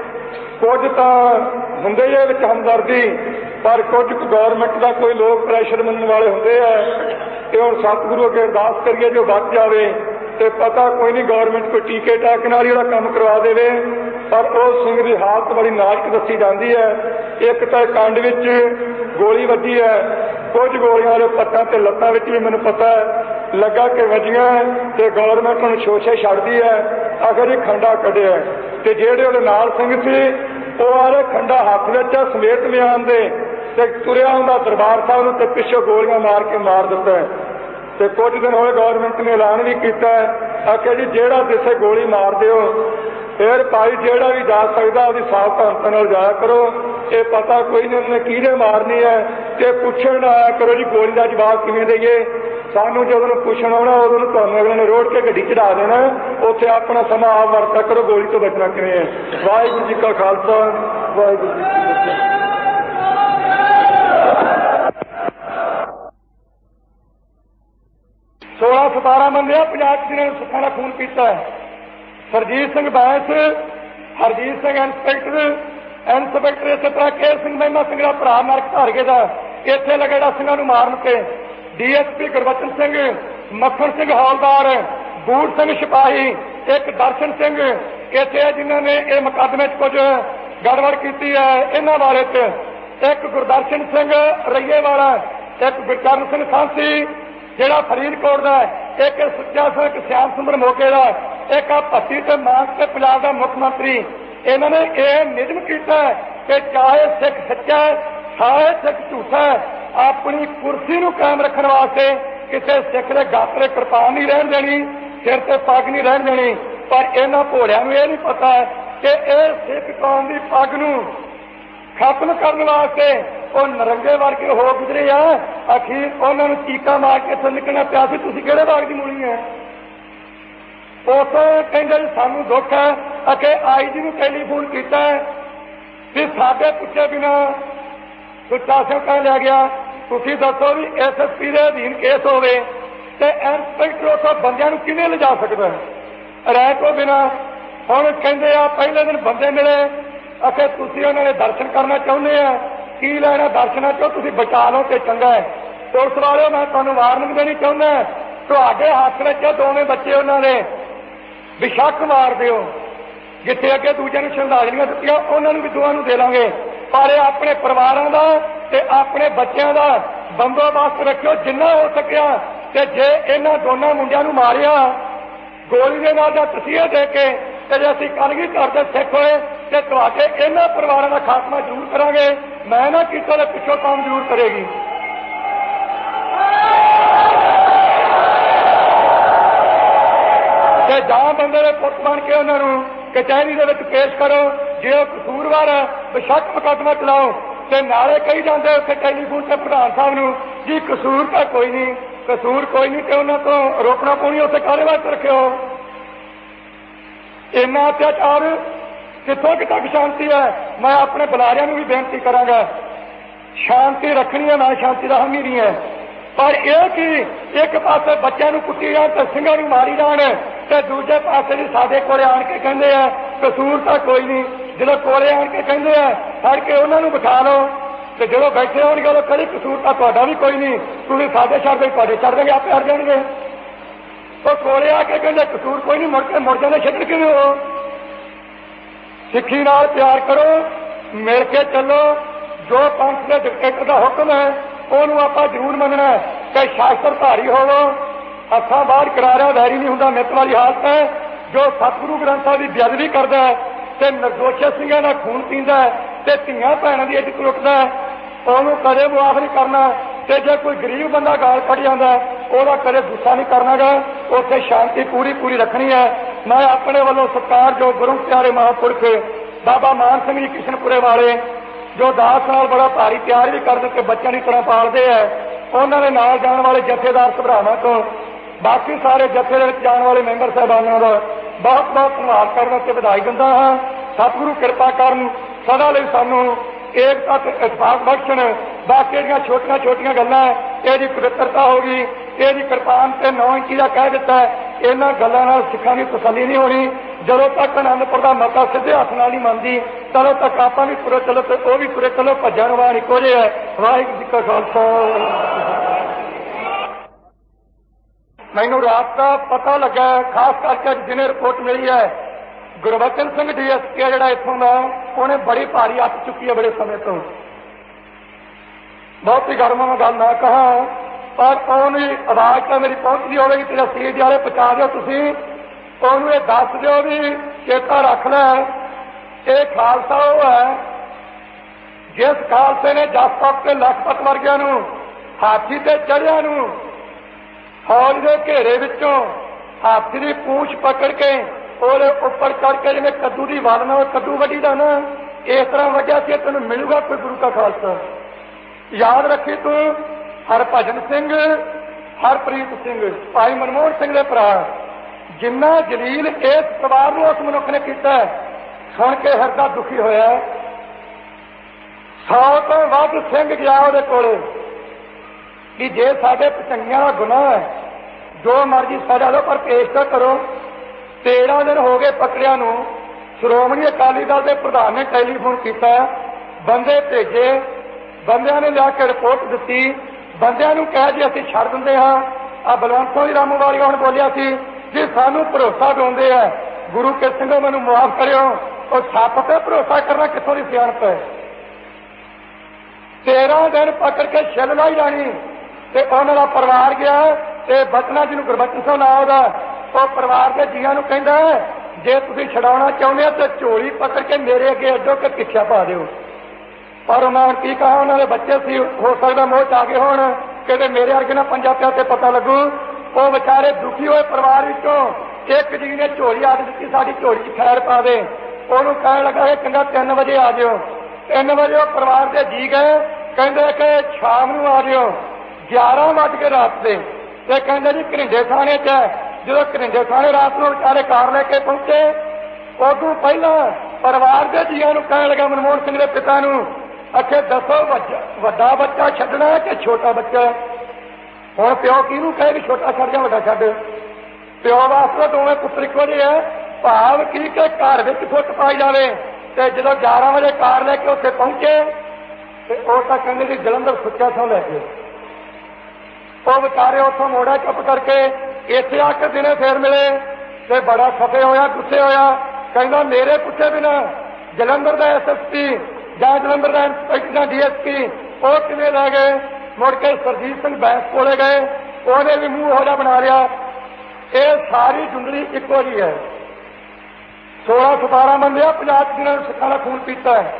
कुछ तां हुंदे ही विच हमदर्दी, पर कुछ गौरमेंट का कोई लोग प्रैशर मनण वाले हुंदे है। ते हुण सतगुरु अगे अरदास करिए जो बच जावे, ते पता कोई नहीं गौरमेंट कोई टीके टाके नाल जिहड़ा काम करवा देवे। पर उस सिंह की हालत बड़ी नाजुक दसी जाती है। एक तो कंड विच गोली वजी है, कुछ गोलियां वाले पट्टां ते लत्तां विच भी मैनूं पता है लगा के वजियां, ते गौरमेंट हुण शोशे छड्डदी है, आखिर ही खंडा कढिया। ते जिहड़े उहदे नाल सिंह सी ਉਹ आले खंडा हाथ विच समेत म्यान दे, ते तुरिया हुंदा दरबार साहब नूं, ते पिछों गोलियां मार के मार दिता है। ते कुछ दिन होए गौरमेंट ने ऐलान भी किया है, आखिया जी जिहड़ा दिसे गोली मार दिओ, फिर भाई जिहड़ा भी जा सकदा उसदी सावधानता नाल जाया करो। ये पता कोई नहीं उन्होंने किहने मारनी है, ते पुछण आया करो जी गोली का जवाब किवें देईए। सानू जदों पुछण आउणा उदों तुहानूं अगले ने रोड के गड्डी चढ़ा देना, उत्थे अपना समा आप वरता करो, गोली तो बचना किवें है। वाहिगुरू जी का खालसा, वाहिगुरू जी की फतेह। सोलह सतारह बंदे पंजाब जिन्होंने सिखों का खून पीता है। सरजीत सिंह बैंस, हरजीत सिंह इंस्पैक्टर, इंस्पैक्टर इस तरह केर सिंह महिमा सिंह का भरा नरक धारगे का इत्थे लगेड़ा सिंघां नूं मारन ते D S P Gurbachan Singh, Makhan Singh हौलदार, boot Singh सिपाही, एक दर्शन सिंह इत्थे जिन्होंने ये मुकदमे च कुछ गड़बड़ की है। इन्हां बारे च एक गुरदर्शन सिंह रईए वाला, एक गुरचरण सिंह सांसी जिहड़ा फरीदकोट का, एक सुच्चा सिंह श्याम सुंदर मोके का, एक आ भट्टी ते मान ते पंजाब का मुख्य मंत्री। इन्होंने ये निजम किया कि चाहे सिख सच्चा है, चाहे सिख झूठा है, अपनी कुर्सी नूं कायम रखने वास्ते किसी सिख के गत ते कृपान नहीं रहन देनी, सिर ते पग नहीं रहन देनी। पर इन्हां भोलियां नूं ये नहीं पता है कि यह सिख कौम की पग नूं खत्म करने वास्ते वो नरंगे वर्गे हो गुजरे आ। अखीर उन्होंने चीका मार के इत्थों निकलना पिया सी, तुसीं किहड़े बाग दी मूली है। उस कहंदे सानूं दुख है, अके आई जी नूं टैलीफोन कीता भी साडे पुछे बिना सुच्चा सिंह कह लिया गया, तुसीं दसो भी एस एस पी के अधीन केस होवे ते इंस्पैक्टर उत्थों बंदियां नूं किवें लिजा सकदा है रैक तो बिना। हुण कहंदे आ पहले दिन बंदे मिले, अखे तुसीं उन्होंने दर्शन करना चाहुंदे आ, की लेना दर्शनां चो, तुसीं बचा लो तो चंगा है। पुलिस वाले मैं तुहानूं वार्निंग देनी चाहुंदा, तुहाडे हत्थ विच दोवें बच्चे उन्होंने बेशक मार दिओ, जिथे अगे दूजे नूं श्रद्धांजलियां दित्तियां उन्होंने भी दोवां नूं दे लांगे, पर अपने परिवारां दा ते अपने बच्चों का बंदोबस्त रखियो जिन्ना हो सकिया। ते जे इन्हां दोनों मुंडियां नूं मारिया गोली दे नाल जां तसीहे दे के, ते जे असीं कलगी करदे सिख होए ते तुहाडे इन्हां परिवारां दा खात्मा जरूर करांगे। मैं ना कीता ते पिछों काम जरूर करेगी। ते जां बंदे दे पुत्त बन के उन्हां नूं कचहरी दे विच पेश करो, जे वो कसूरवार है बेशक मुकदमा चलाओ। ते नाले कही जाते उत्थे टैलीफोन से प्रधान साहब नूं जी कसूर तो कोई नहीं, कसूर कोई नहीं, तो उन्होंने तो रोकना पौनी, उत्थे काहदे वास्ते रखे हो। इन्ना अत्याचार कितों कि तक शांति है। मैं अपने बुलारियां नूं भी बेनती करांगा, शांति रखनी है, मैं शांति का हामी नहीं है, पर यह कि एक पासे बच्चों को कुट्टी जान ते ਸਿੰਘਾਂ नूं मारी जान, ते दूजे पासे जी साडे कोले आण के कहंदे आ कसूर तो कोई नहीं, ਜਦੋਂ ਕੋਲੇ ਆਣ ਕੇ ਕਹਿੰਦੇ ਆ ਫੜ ਕੇ ਉਹਨਾਂ ਨੂੰ ਬਿਠਾ ਲਓ, ਤੇ ਜਦੋਂ ਬੈਠੇ ਹੋਣਗੇ ਉਦੋਂ ਕਦੇ ਕਸੂਰ ਤਾਂ ਤੁਹਾਡਾ ਵੀ ਕੋਈ ਨਹੀਂ, ਤੁਸੀਂ ਸਾਡੇ ਛੱਡ ਦੇ ਤੁਹਾਡੇ ਛੱਡ ਦੇਗੇ, ਆਪੇ ਹਟ ਜਾਣਗੇ। ਉਹ ਕੋਲੇ ਆ ਕੇ ਕਹਿੰਦੇ ਕਸੂਰ ਕੋਈ ਨਹੀਂ, ਮੁੜ ਕੇ ਮੁੜ ਜਾਂਦੇ, ਛੱਡਣ ਕਿਵੇਂ ਹੋ? ਸਿੱਖੀ ਨਾਲ ਪਿਆਰ ਕਰੋ, ਮਿਲ ਕੇ ਚੱਲੋ। ਜੋ ਪੰਥ ਦੇ ਡਿਕਟੇਟਰ ਦਾ ਹੁਕਮ ਹੈ ਉਹਨੂੰ ਆਪਾਂ ਜ਼ਰੂਰ ਮੰਨਣਾ ਹੈ ਕਿ ਸ਼ਾਸਤਰ ਧਾਰੀ ਹੋਵੋ, ਹੱਥਾਂ ਬਾਹਰ ਕਰਾਰਿਆ ਵੈਰੀ ਨਹੀਂ ਹੁੰਦਾ, ਮਿੱਤ ਵਾਲੀ ਹਾਲਤ ਹੈ। ਜੋ ਸਤਿਗੁਰੂ ਗ੍ਰੰਥ ਸਾਹਿਬ ਦੀ ਬੇਅਦਬੀ ਕਰਦਾ ਹੈ ਤੇ ਨਿਰਦੋਸ਼ ਸਿੰਘਾਂ ਦਾ ਖੂਨ ਪੀਂਦਾ ਹੈ ਤੇ ਧੀਆਂ ਭੈਣਾਂ ਦੀ ਇੱਜ਼ਤ ਲੁੱਟਦਾ ਹੈ, ਉਹਨੂੰ ਕਦੇ ਮੁਆਫ ਨਹੀਂ ਕਰਨਾ। ਤੇ ਜੇ ਕੋਈ ਗਰੀਬ ਬੰਦਾ ਗਾਲ ਕੱਢ ਜਾਂਦਾ ਉਹਦਾ ਕਦੇ ਗੁੱਸਾ ਨਹੀਂ ਕਰਨਾਗਾ, ਉੱਥੇ ਸ਼ਾਂਤੀ ਪੂਰੀ ਪੂਰੀ ਰੱਖਣੀ ਹੈ। ਮੈਂ ਆਪਣੇ ਵੱਲੋਂ ਸਤਿਕਾਰਯੋਗ ਗੁਰੂ ਪਿਆਰੇ ਮਹਾਂਪੁਰਖ ਬਾਬਾ ਮਾਨ ਸਿੰਘ ਜੀ ਕਿਸ਼ਨਪੁਰੇ ਵਾਲੇ, ਜੋ ਦਾਸ ਨਾਲ ਬੜਾ ਭਾਰੀ ਪਿਆਰ ਵੀ ਕਰਦੇ ਕਿ ਬੱਚਿਆਂ ਦੀ ਤਰ੍ਹਾਂ ਪਾਲਦੇ ਹੈ, ਉਹਨਾਂ ਦੇ ਨਾਲ ਜਾਣ ਵਾਲੇ ਜਥੇਦਾਰ ਸਭਰਾਵਾਂ ਤੋਂ ਬਾਕੀ ਸਾਰੇ ਜਥੇ ਦੇ ਵਿੱਚ ਜਾਣ ਵਾਲੇ ਮੈਂਬਰ ਸਾਹਿਬਾਨਾਂ ਦਾ ਬਹੁਤ ਬਹੁਤ ਧੰਨਵਾਦ ਕਰਨ ਅਤੇ ਵਧਾਈ ਦਿੰਦਾ ਹਾਂ। ਸਤਿਗੁਰੂ ਕਿਰਪਾ ਕਰਨ, ਸਦਾ ਲਈ ਸਾਨੂੰ ਏਕਤਾ ਤੇ ਇਤਫਾਕ ਬਖਸ਼ਣ। ਬਾਕੀ ਦੀਆਂ ਛੋਟੀਆਂ ਛੋਟੀਆਂ ਗੱਲਾਂ, ਇਹਦੀ ਪਵਿੱਤਰਤਾ ਹੋ ਗਈ, ਇਹਦੀ ਕਿਰਪਾਨ ਤੇ ਨੌ ਇੰਚੀ ਦਾ ਕਹਿ ਦਿੱਤਾ, ਇਹਨਾਂ ਗੱਲਾਂ ਨਾਲ ਸਿੱਖਾਂ ਦੀ ਤਸੱਲੀ ਨਹੀਂ ਹੋਣੀ। ਜਦੋਂ ਤੱਕ ਆਨੰਦਪੁਰ ਦਾ ਮਤਾ ਸਿੱਧੇ ਹੱਥ ਨਾਲ ਨਹੀਂ ਮੰਨਦੀ, ਤਦੋਂ ਤੱਕ ਆਪਾਂ ਵੀ ਤੁਰੇ ਚੱਲੋ ਤੇ ਉਹ ਵੀ ਤੁਰੇ ਚੱਲੋ, ਭੱਜਣ ਵਾਲਾ ਇੱਕੋ ਜਿਹਾ ਹੈ। ਵਾਹਿਗੁਰੂ ਜੀ ਕਾ ਖਾਲਸਾ। ਮੈਨੂੰ ਰਾਤ ਦਾ ਪਤਾ ਲੱਗਾ, ਖਾਸ ਕਰਕੇ ਅੱਜ ਦਿਨੇ ਰਿਪੋਰਟ ਮਿਲੀ ਹੈ, Gurbachan Singh D S P ਜਿਹੜਾ ਇੱਥੋਂ ਦਾ, ਉਹਨੇ ਬੜੀ ਭਾਰੀ ਅੱਤ ਚੁੱਕੀ ਹੈ ਬੜੇ ਸਮੇਂ ਤੋਂ। ਬਹੁਤ ਹੀ ਗਰਮ ਮੈਂ ਗੱਲ ਨਾ ਕਹਾਂ, ਪਰ ਉਹਨੂੰ ਆਵਾਜ਼ ਤਾਂ ਮੇਰੀ ਪਹੁੰਚਦੀ ਹੋਵੇਗੀ ਤੇ ਰਸੀਦ ਵਾਲੇ ਪਹੁੰਚਾ ਦਿਓ ਤੁਸੀਂ, ਉਹਨੂੰ ਇਹ ਦੱਸ ਦਿਓ ਵੀ ਚੇਤਾ ਰੱਖ ਲੈ, ਇਹ ਖਾਲਸਾ ਉਹ ਹੈ ਜਿਸ ਖਾਲਸੇ ਨੇ ਜਸਪਤ ਤੇ ਲਖਪਤ ਵਰਗਿਆਂ ਨੂੰ, ਹਾਥੀ ਤੇ ਚੜ੍ਹਿਆਂ ਨੂੰ ਫੌਜ ਦੇ ਘੇਰੇ ਵਿੱਚੋਂ ਹਾਥੀ ਦੀ ਪੂੰਛ ਪਕੜ ਕੇ ਉਹਦੇ ਉੱਪਰ ਚੜ ਕੇ ਜਿਵੇਂ ਕੱਦੂ ਦੀ ਵੱਲ ਨਾਲ ਕੱਦੂ ਵੱਢੀ ਦਾ ਨਾ, ਇਸ ਤਰ੍ਹਾਂ ਵੱਢਿਆ ਸੀ। ਤੈਨੂੰ ਮਿਲੂਗਾ ਕੋਈ ਗੁਰੂ ਕਾ ਖਾਲਸਾ। ਯਾਦ ਰੱਖੀ ਤੂੰ, ਹਰਭਜਨ ਸਿੰਘ, ਹਰਪ੍ਰੀਤ ਸਿੰਘ, ਭਾਈ ਮਨਮੋਹਨ ਸਿੰਘ ਦੇ ਭਰਾ, ਜਿੰਨਾ ਜਲੀਲ ਇਸ ਪਰਿਵਾਰ ਨੂੰ ਉਸ ਮਨੁੱਖ ਨੇ ਕੀਤਾ, ਸੁਣ ਕੇ ਹਿਰਦਾ ਦੁਖੀ ਹੋਇਆ। ਸੌ ਤੋਂ ਵੱਧ ਸਿੰਘ ਗਿਆ ਉਹਦੇ ਕੋਲ ਕਿ ਜੇ ਸਾਡੇ ਪਚੰਗੀਆਂ ਦਾ ਗੁਨਾਹ ਹੈ, ਜੋ ਮਰਜ਼ੀ ਸਜ਼ਾ ਲਓ, ਪਰ ਪੇਸ਼ ਤਾਂ ਕਰੋ। ਤੇਰਾਂ ਦਿਨ ਹੋ ਗਏ ਪਕੜਿਆਂ ਨੂੰ। ਸ਼੍ਰੋਮਣੀ ਅਕਾਲੀ ਦਲ ਦੇ ਪ੍ਰਧਾਨ ਨੇ ਟੈਲੀਫੋਨ ਕੀਤਾ, ਬੰਦੇ ਭੇਜੇ, ਬੰਦਿਆਂ ਨੇ ਲਿਆ ਕੇ ਰਿਪੋਰਟ ਦਿੱਤੀ, ਬੰਦਿਆਂ ਨੂੰ ਕਹਿ ਜੀ ਅਸੀਂ ਛੱਡ ਦਿੰਦੇ ਹਾਂ। ਆ ਬਲਵੰਤ ਸਿੰਘ ਰਾਮੂ ਵਾਲੀਆ ਹੁਣ ਬੋਲਿਆ ਸੀ ਜੀ ਸਾਨੂੰ ਭਰੋਸਾ ਦਿਵਾਉਂਦੇ ਆ ਗੁਰੂ ਕੇ ਸਿੰਘੋ ਮੈਨੂੰ ਮੁਆਫ ਕਰਿਓ। ਉਹ ਸੱਪ ਤੇ ਭਰੋਸਾ ਕਰਨਾ ਕਿੱਥੋਂ ਦੀ ਸਿਆਣਪ ਹੈ? ਤੇਰਾਂ ਦਿਨ ਪਕੜ ਕੇ ਛਿੱਲ ਲਾਈ ਜਾਣੀ ਤੇ ਉਹਨਾਂ ਦਾ ਪਰਿਵਾਰ ਗਿਆ ਤੇ ਬਚਨਾ ਜਿਹਨੂੰ ਗੁਰਬਚਨ ਸਿੰਘ ਨਾਂ ਉਹਦਾ, ਉਹ ਪਰਿਵਾਰ ਦੇ ਜੀਆਂ ਨੂੰ ਕਹਿੰਦਾ ਜੇ ਤੁਸੀਂ ਛਡਾਉਣਾ ਚਾਹੁੰਦੇ ਹੋ ਤੇ ਝੋਲੀ ਪਕੜ ਕੇ ਮੇਰੇ ਅੱਗੇ ਅੱਡੋ ਕੇ ਪਿੱਛਾ ਪਾ ਦਿਓ। ਪਰ ਉਹਨਾਂ ਕੀ ਕਹਾ, ਉਹਨਾਂ ਦੇ ਬੱਚੇ ਸੀ, ਹੋ ਸਕਦਾ ਮੋਹ ਚ ਆ ਗਏ ਹੋਣ, ਕਿਤੇ ਮੇਰੇ ਵਰਗੇ ਨਾ ਪੰਜਾ ਪਿਆ ਤੇ ਪਤਾ ਲੱਗੂ। ਉਹ ਵਿਚਾਰੇ ਦੁਖੀ ਹੋਏ ਪਰਿਵਾਰ ਵਿੱਚੋਂ ਇੱਕ ਜੀ ਨੇ ਝੋਲੀ ਆਦ ਦਿੱਤੀ, ਸਾਡੀ ਝੋਲੀ ਚ ਖੈਰ ਪਾ ਦੇ। ਉਹਨੂੰ ਕਹਿਣ ਲੱਗਾ ਇਹ ਚੰਗਾ ਤਿੰਨ ਵਜੇ ਆ ਜਿਓ। ਤਿੰਨ ਵਜੇ ਉਹ ਪਰਿਵਾਰ ਦੇ ਜੀ ਗਏ, ਕਹਿੰਦੇ ਕਿ ਸ਼ਾਮ ਨੂੰ ਆ ਜਿਓ। ਗਿਆਰਾਂ ਵੱਜ ਕੇ ਰਾਤ ਦੇ ਤੇ ਕਹਿੰਦੇ ਜੀ ਘਰਿੰਡੇ ਥਾਣੇ ਚ ਹੈ। ਜਦੋਂ ਘਰਿੰਡੇ ਥਾਣੇ ਰਾਤ ਨੂੰ ਵਿਚਾਰੇ ਕਾਰ ਲੈ ਕੇ ਪਹੁੰਚੇ, ਉਦੋਂ ਪਹਿਲਾਂ ਪਰਿਵਾਰ ਦੇ ਜੀਆਂ ਨੂੰ ਕਹਿਣ ਲੱਗਾ ਮਨਮੋਹਨ ਸਿੰਘ ਦੇ ਪਿਤਾ ਨੂੰ, ਅੱਛੇ ਦੱਸੋ ਵੱਡਾ ਬੱਚਾ ਛੱਡਣਾ ਕਿ ਛੋਟਾ ਬੱਚਾ? ਹੁਣ ਪਿਓ ਕਿਹਨੂੰ ਕਹੇ ਵੀ ਛੋਟਾ ਛੱਡ ਜਾਂ ਵੱਡਾ ਛੱਡ? ਪਿਓ ਵਾਸਤੇ ਦੋਵੇਂ ਪੁੱਤਰ ਇੱਕੋ ਜਿਹੇ ਆ। ਭਾਵ ਕੀ ਕਿ ਘਰ ਵਿੱਚ ਫੁੱਟ ਪਾਈ ਜਾਵੇ। ਤੇ ਜਦੋਂ ਗਿਆਰਾਂ ਵਜੇ ਕਾਰ ਲੈ ਕੇ ਉੱਥੇ ਪਹੁੰਚੇ ਤੇ ਉਹ ਤਾਂ ਕਹਿੰਦੇ ਜੀ ਜਲੰਧਰ ਸੁੱਚਾ ਥਾਂ ਲੈ ਕੇ, ਉਹ ਵਿਚਾਰੇ ਉੱਥੋਂ ਮੋੜਾ ਚੁੱਪ ਕਰਕੇ ਇੱਥੇ ਆ ਕੇ ਦਿਨੇ ਫੇਰ ਮਿਲੇ ਤੇ ਬੜਾ ਖਫੇ ਹੋਇਆ, ਗੁੱਸੇ ਹੋਇਆ। ਕਹਿੰਦਾ ਮੇਰੇ ਪੁੱਛੇ ਬਿਨਾ ਜਲੰਧਰ ਦਾ ਐਸ ਐਸ ਪੀ ਜਾਂ ਜਲੰਧਰ ਦਾ ਇੰਸਪੈਕਟਰ ਜਾਂ ਡੀ ਐਸ ਪੀ ਉਹ ਕਿਵੇਂ ਲੈ ਗਏ? ਮੁੜ ਕੇ ਸਰਜੀਤ ਸਿੰਘ ਬੈਂਸ ਕੋਲੇ ਗਏ, ਉਹਨੇ ਵੀ ਮੂੰਹ ਉਹਦਾ ਬਣਾ ਲਿਆ। ਇਹ ਸਾਰੀ ਜੁੰਡਲੀ ਇੱਕੋ ਜਿਹੀ ਹੈ। ਸੋਲਾਂ ਸਤਾਰਾਂ ਬੰਦੇ ਆ ਪੰਜਾਬ ਚ ਜਿਹਨਾਂ ਨੇ ਸਿੱਖਾਂ ਦਾ ਖੂਨ ਪੀਤਾ ਹੈ।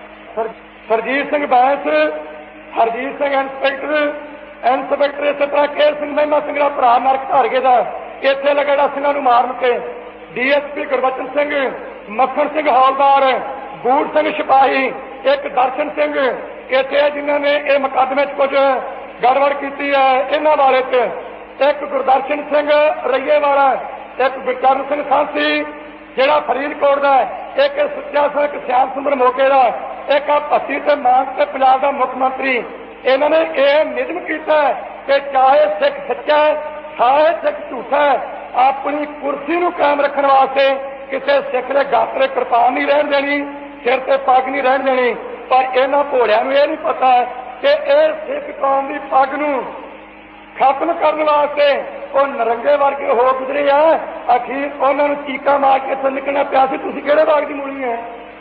ਸਰਜੀਤ ਸਿੰਘ ਬੈਂਸ, ਹਰਜੀਤ ਸਿੰਘ ਇੰਸਪੈਕਟਰ, ਇੰਸਪੈਕਟਰ ਇਸੇ ਤਰ੍ਹਾਂ ਕੇਰ ਸਿੰਘ ਮਹਿਮਾ ਸਿੰਘ ਦਾ ਭਰਾ ਨਰਕ ਧਾਰਗੇ ਦਾ ਇੱਥੇ ਲਗੇੜਾ ਸਿੰਘਾਂ ਨੂੰ ਮਾਰਨ ਕੇ, D S P Gurbachan Singh, Makhan Singh ਹੌਲਦਾਰ, ਬੂੜ ਸਿੰਘ ਸਿਪਾਹੀ, ਇੱਕ ਦਰਸ਼ਨ ਸਿੰਘ ਇੱਥੇ ਜਿਨ੍ਹਾਂ ਨੇ ਇਹ ਮੁਕੱਦਮੇ ਚ ਕੁਝ ਗੜਬੜ ਕੀਤੀ ਹੈ ਇਹਨਾਂ ਬਾਰੇ ਚ, ਇੱਕ ਗੁਰਦਰਸ਼ਨ ਸਿੰਘ ਰਈਏ ਵਾਲਾ, ਇੱਕ ਗੁਰਚਰਨ ਸਿੰਘ ਸਾਂਸੀ ਜਿਹੜਾ ਫਰੀਦਕੋਟ ਦਾ, ਇੱਕ ਸੁੱਚਾ ਸਿੰਘ, ਇੱਕ ਸਿਆਮ ਸੁੰਦਰ ਮੋਗੇ ਦਾ, ਇੱਕ ਆ ਭੱਤੀ ਤੇ ਮਾਨ ਤੇ ਪੰਜਾਬ ਦਾ ਮੁੱਖ ਮੰਤਰੀ। ਇਹਨਾਂ ਨੇ ਇਹ ਨਿਯਮ ਕੀਤਾ ਕਿ ਚਾਹੇ ਸਿੱਖ ਸੱਚਾ ਹੈ, ਚਾਹੇ ਸਿੱਖ ਝੂਠਾ ਹੈ, ਆਪਣੀ ਕੁਰਸੀ ਨੂੰ ਕਾਇਮ ਰੱਖਣ ਵਾਸਤੇ ਕਿਸੇ ਸਿੱਖ ਦੇ ਗਾਤਰੇ ਕਿਰਪਾਨ ਨਹੀਂ ਰਹਿਣ ਦੇਣੀ, ਸਿਰ ਤੇ ਪੱਗ ਨਹੀਂ ਰਹਿਣ ਦੇਣੀ। पर इन्हां भोलियां नूं इह नहीं पता कि इह सिख कौम की पग नूं खत्म करने वास्ते वो नरंगे वर्गे हो गुजरे है। अखीर उन्होंने चीका मार के इत्थों निकलना पिया सी, तुसीं किहड़े बाग की मूली है।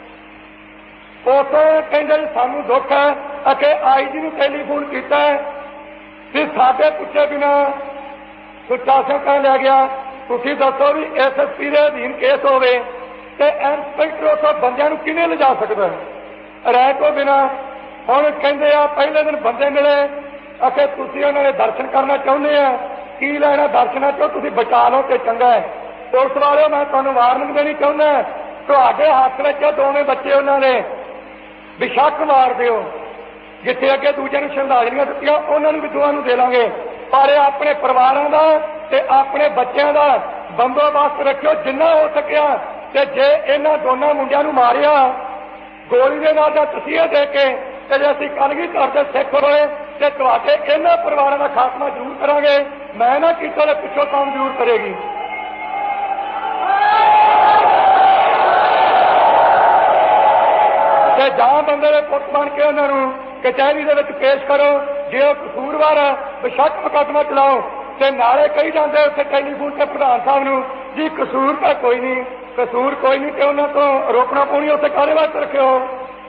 उतों कहंदे सानूं दुख है कि आई जी नूं टैलीफोन कीता कि साडे पुछे बिना सुशासन कह लिया गया, तुसीं दसो भी एस एस पी के अधीन केस होवे ते इंस्पैक्टर उस बंदियां नूं किवें लिजा सकदा राय तो बिना। हुण कहंदे आ पहले दिन बंदे मिले अके तुसीं उन्हां दे दर्शन करना चाहुंदे आ, की लेना दर्शनां चों, तुसीं बचा लो ते चंगा है। पुलिस वाले मैं तुहानूं वार्निंग देनी चाहुंदा, तुहाडे हत्थ विच दोवें बच्चे उन्हां दे बेशक मार दिओ, जिथे अगे दूजे नूं श्रद्धांजलियां दित्तियां उन्हां नूं भी दोवां नूं दे लांगे, पर अपने परिवारां दा ते अपने बच्चों का बंदोबस्त रखियो जिन्ना हो सकिया। ते जे इन्हां दोनों मुंडियां नूं मारिया गोली दे नाल जां तसीहे दे के ते जे असीं कलगीधर दे सिख होए ते तुहाडे इन्हां परिवारां दा खात्मा जरूर करांगे। मैं ना कीते दे पिछों काम जरूर करेगी। ते जां बंदे दे पुत्त बन के उन्हां नूं कचहरी दे विच पेश करो, जे वो कसूरवार है बेशक मुकदमा चलाओ। ते नाले कही जाते उत्थे टैलीफोन से प्रधान साहब नूं जी कसूर तो कोई नहीं, कसूर कोई नहीं, तो उन्होंने तो रोकना पौनी उत्थे काहदे वास्ते रखे हो।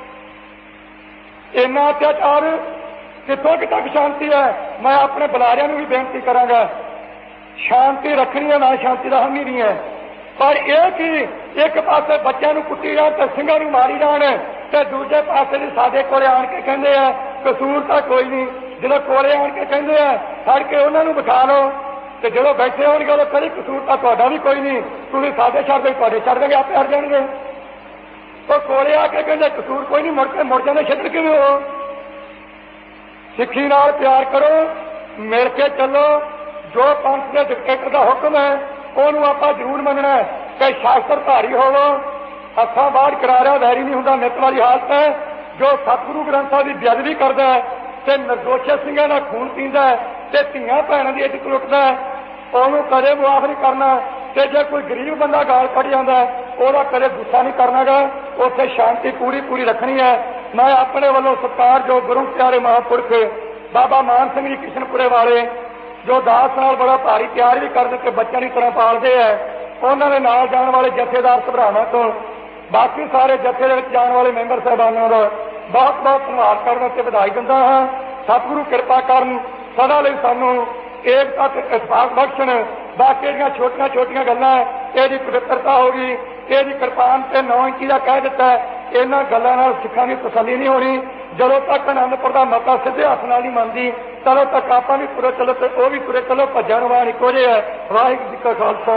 इन्ना अत्याचार कितों कि तक शांति है। मैं अपने बुलारियां नूं भी बेनती करांगा, शांति रखनी है, ना शांति का हामी नहीं है, पर यह कि एक पासे बच्चों को कुट्टी जान ते सिंघां नूं मारी जान ते दूजे पासे भी साडे कोले आण के कहंदे आ कसूर तो कोई नहीं। जो कोले आण के कहंदे आ फड़ के उन्होंने बिठा लो, तो जो बैठे होणगे उह कहीं कसूर तो तुहाडा भी कोई नहीं, तुसीं साडे छड्ड दे तुहाडे छड्ड देंगे, आपे हट जाणगे। तो कोले आके कहंदे कसूर कोई नहीं, मुड़ के मुड़ जांदे, छड्ड किवें हो। सिੱਖੀ नाल प्यार करो, मिल के चलो, जो पंथ के डिक्टेटर का हुक्म है ਉਹਨੂੰ ਆਪਾਂ ਜ਼ਰੂਰ ਮੰਨਣਾ है कि शास्त्रधारी होवो, हथों बाहर करा रहा वैरी नहीं होंदा, नित वाली हालत है। जो सतगुरु ग्रंथ साहिब की बेअदबी करता है ते निर्दोषे ਸਿੰਘਾਂ ਦਾ खून पींदा है ते ਧੀਆਂ भैणां ਦੀ ਇੱਜ਼त लुੱटदा है, ਉਹਨੂੰ कदे मुआफ नहीं करना। ते जे कोई गरीब बंदा गाल कढ़ जांदा ਉਹਦਾ कदे गुस्सा नहीं करनागा, उत्थे शांति पूरी पूरी रखनी है। मैं अपने वालों सत्कार जो गुरु प्यारे महापुरख बाबा मान सिंह जी किशनपुरे वाले जो दास नाल बड़ा भारी प्यार भी करते ते बच्चों की तरह पालते हैं, उन्होंने नाल जाने वाले जथेदार सभरावां तो बाकी सारे जथे दे जाने वाले मैंबर साहबानों का बहुत बहुत धन्यवाद करना ते बधाई दिंदा हां। सतगुरु कृपा करन, सदा लई सानू एकता ते इतफाक बख्शण। बाकी दीयां छोटियां छोटियां गल्लां इहदी पवित्रता होगी, इहदी कृपान ते नौ इंची का कह दिता है, इन्हां गल्लां नाल सिखां दी तसल्ली नहीं होनी। ਜਦੋਂ तक आनंदपुर का मता सीधे हथ नाल नहीं मनदी, तदों तक आप भी तुरे चलो ते वो भी तुरे चलो, भज्जण वाण इक्को जिहा है। वाहिगुरू जी का खालसा।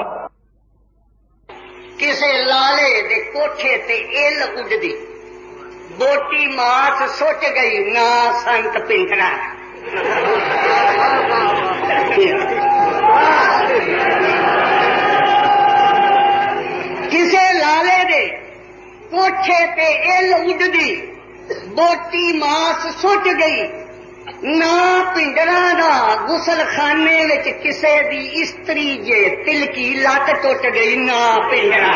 किसे लाले दे कोठे ते इल उडदी, बोटी मास सुट गई, ना संत पिंडरा। किसे लाले दे कोठे ते इल उडदी, बोटी मास सुट गई, ना पिंडरा दा गुसल खाने विच किसे दी इस्त्री जे तिलकी लत टुट गई, ना पिंडरा।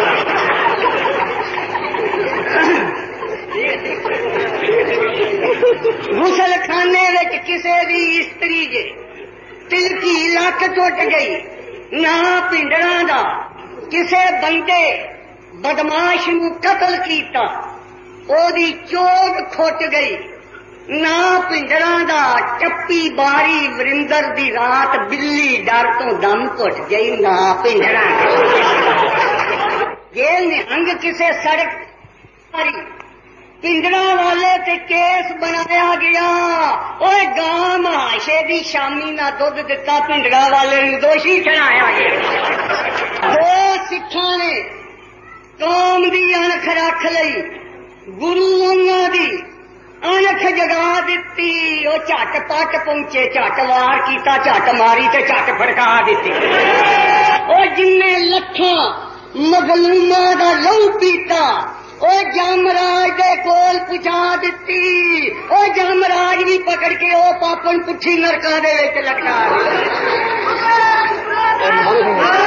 गुसल खाने विच किसे दी इस्त्री जे तिलकी लत टुट गई, ना पिंडरा दा किसे बंदे बदमाश नूं कतल कीता, ओदी चोट खुट गई, ना पिंडरा दा टप्पी बारी वरिंदर दी रात बिल्ली डर तो दम घुट गई, ना पिंडरा। जेल निहंग किसे सड़क मारी, पिंडरा वाले ते केस बनाया गया, ओए गां महाशे दी शामी ना दुध दिता, पिंडरा वाले नूं दोषी ठहराया गया। दो सिखां ने कौम दी अणख रख लई, गुरु उन्हां दी अणख जगा दिती, वो झट पट पहुंचे, झट वार कीता, झट मारी ते झट फड़का दिती। वो जिन्ने लखां मजलूमां दा लहू पीता, वो जमराज दे कोल पहुंचा दिती, वो जमराज भी पकड़ के वो पापन पुठी नरकां दे विच लटका दिता।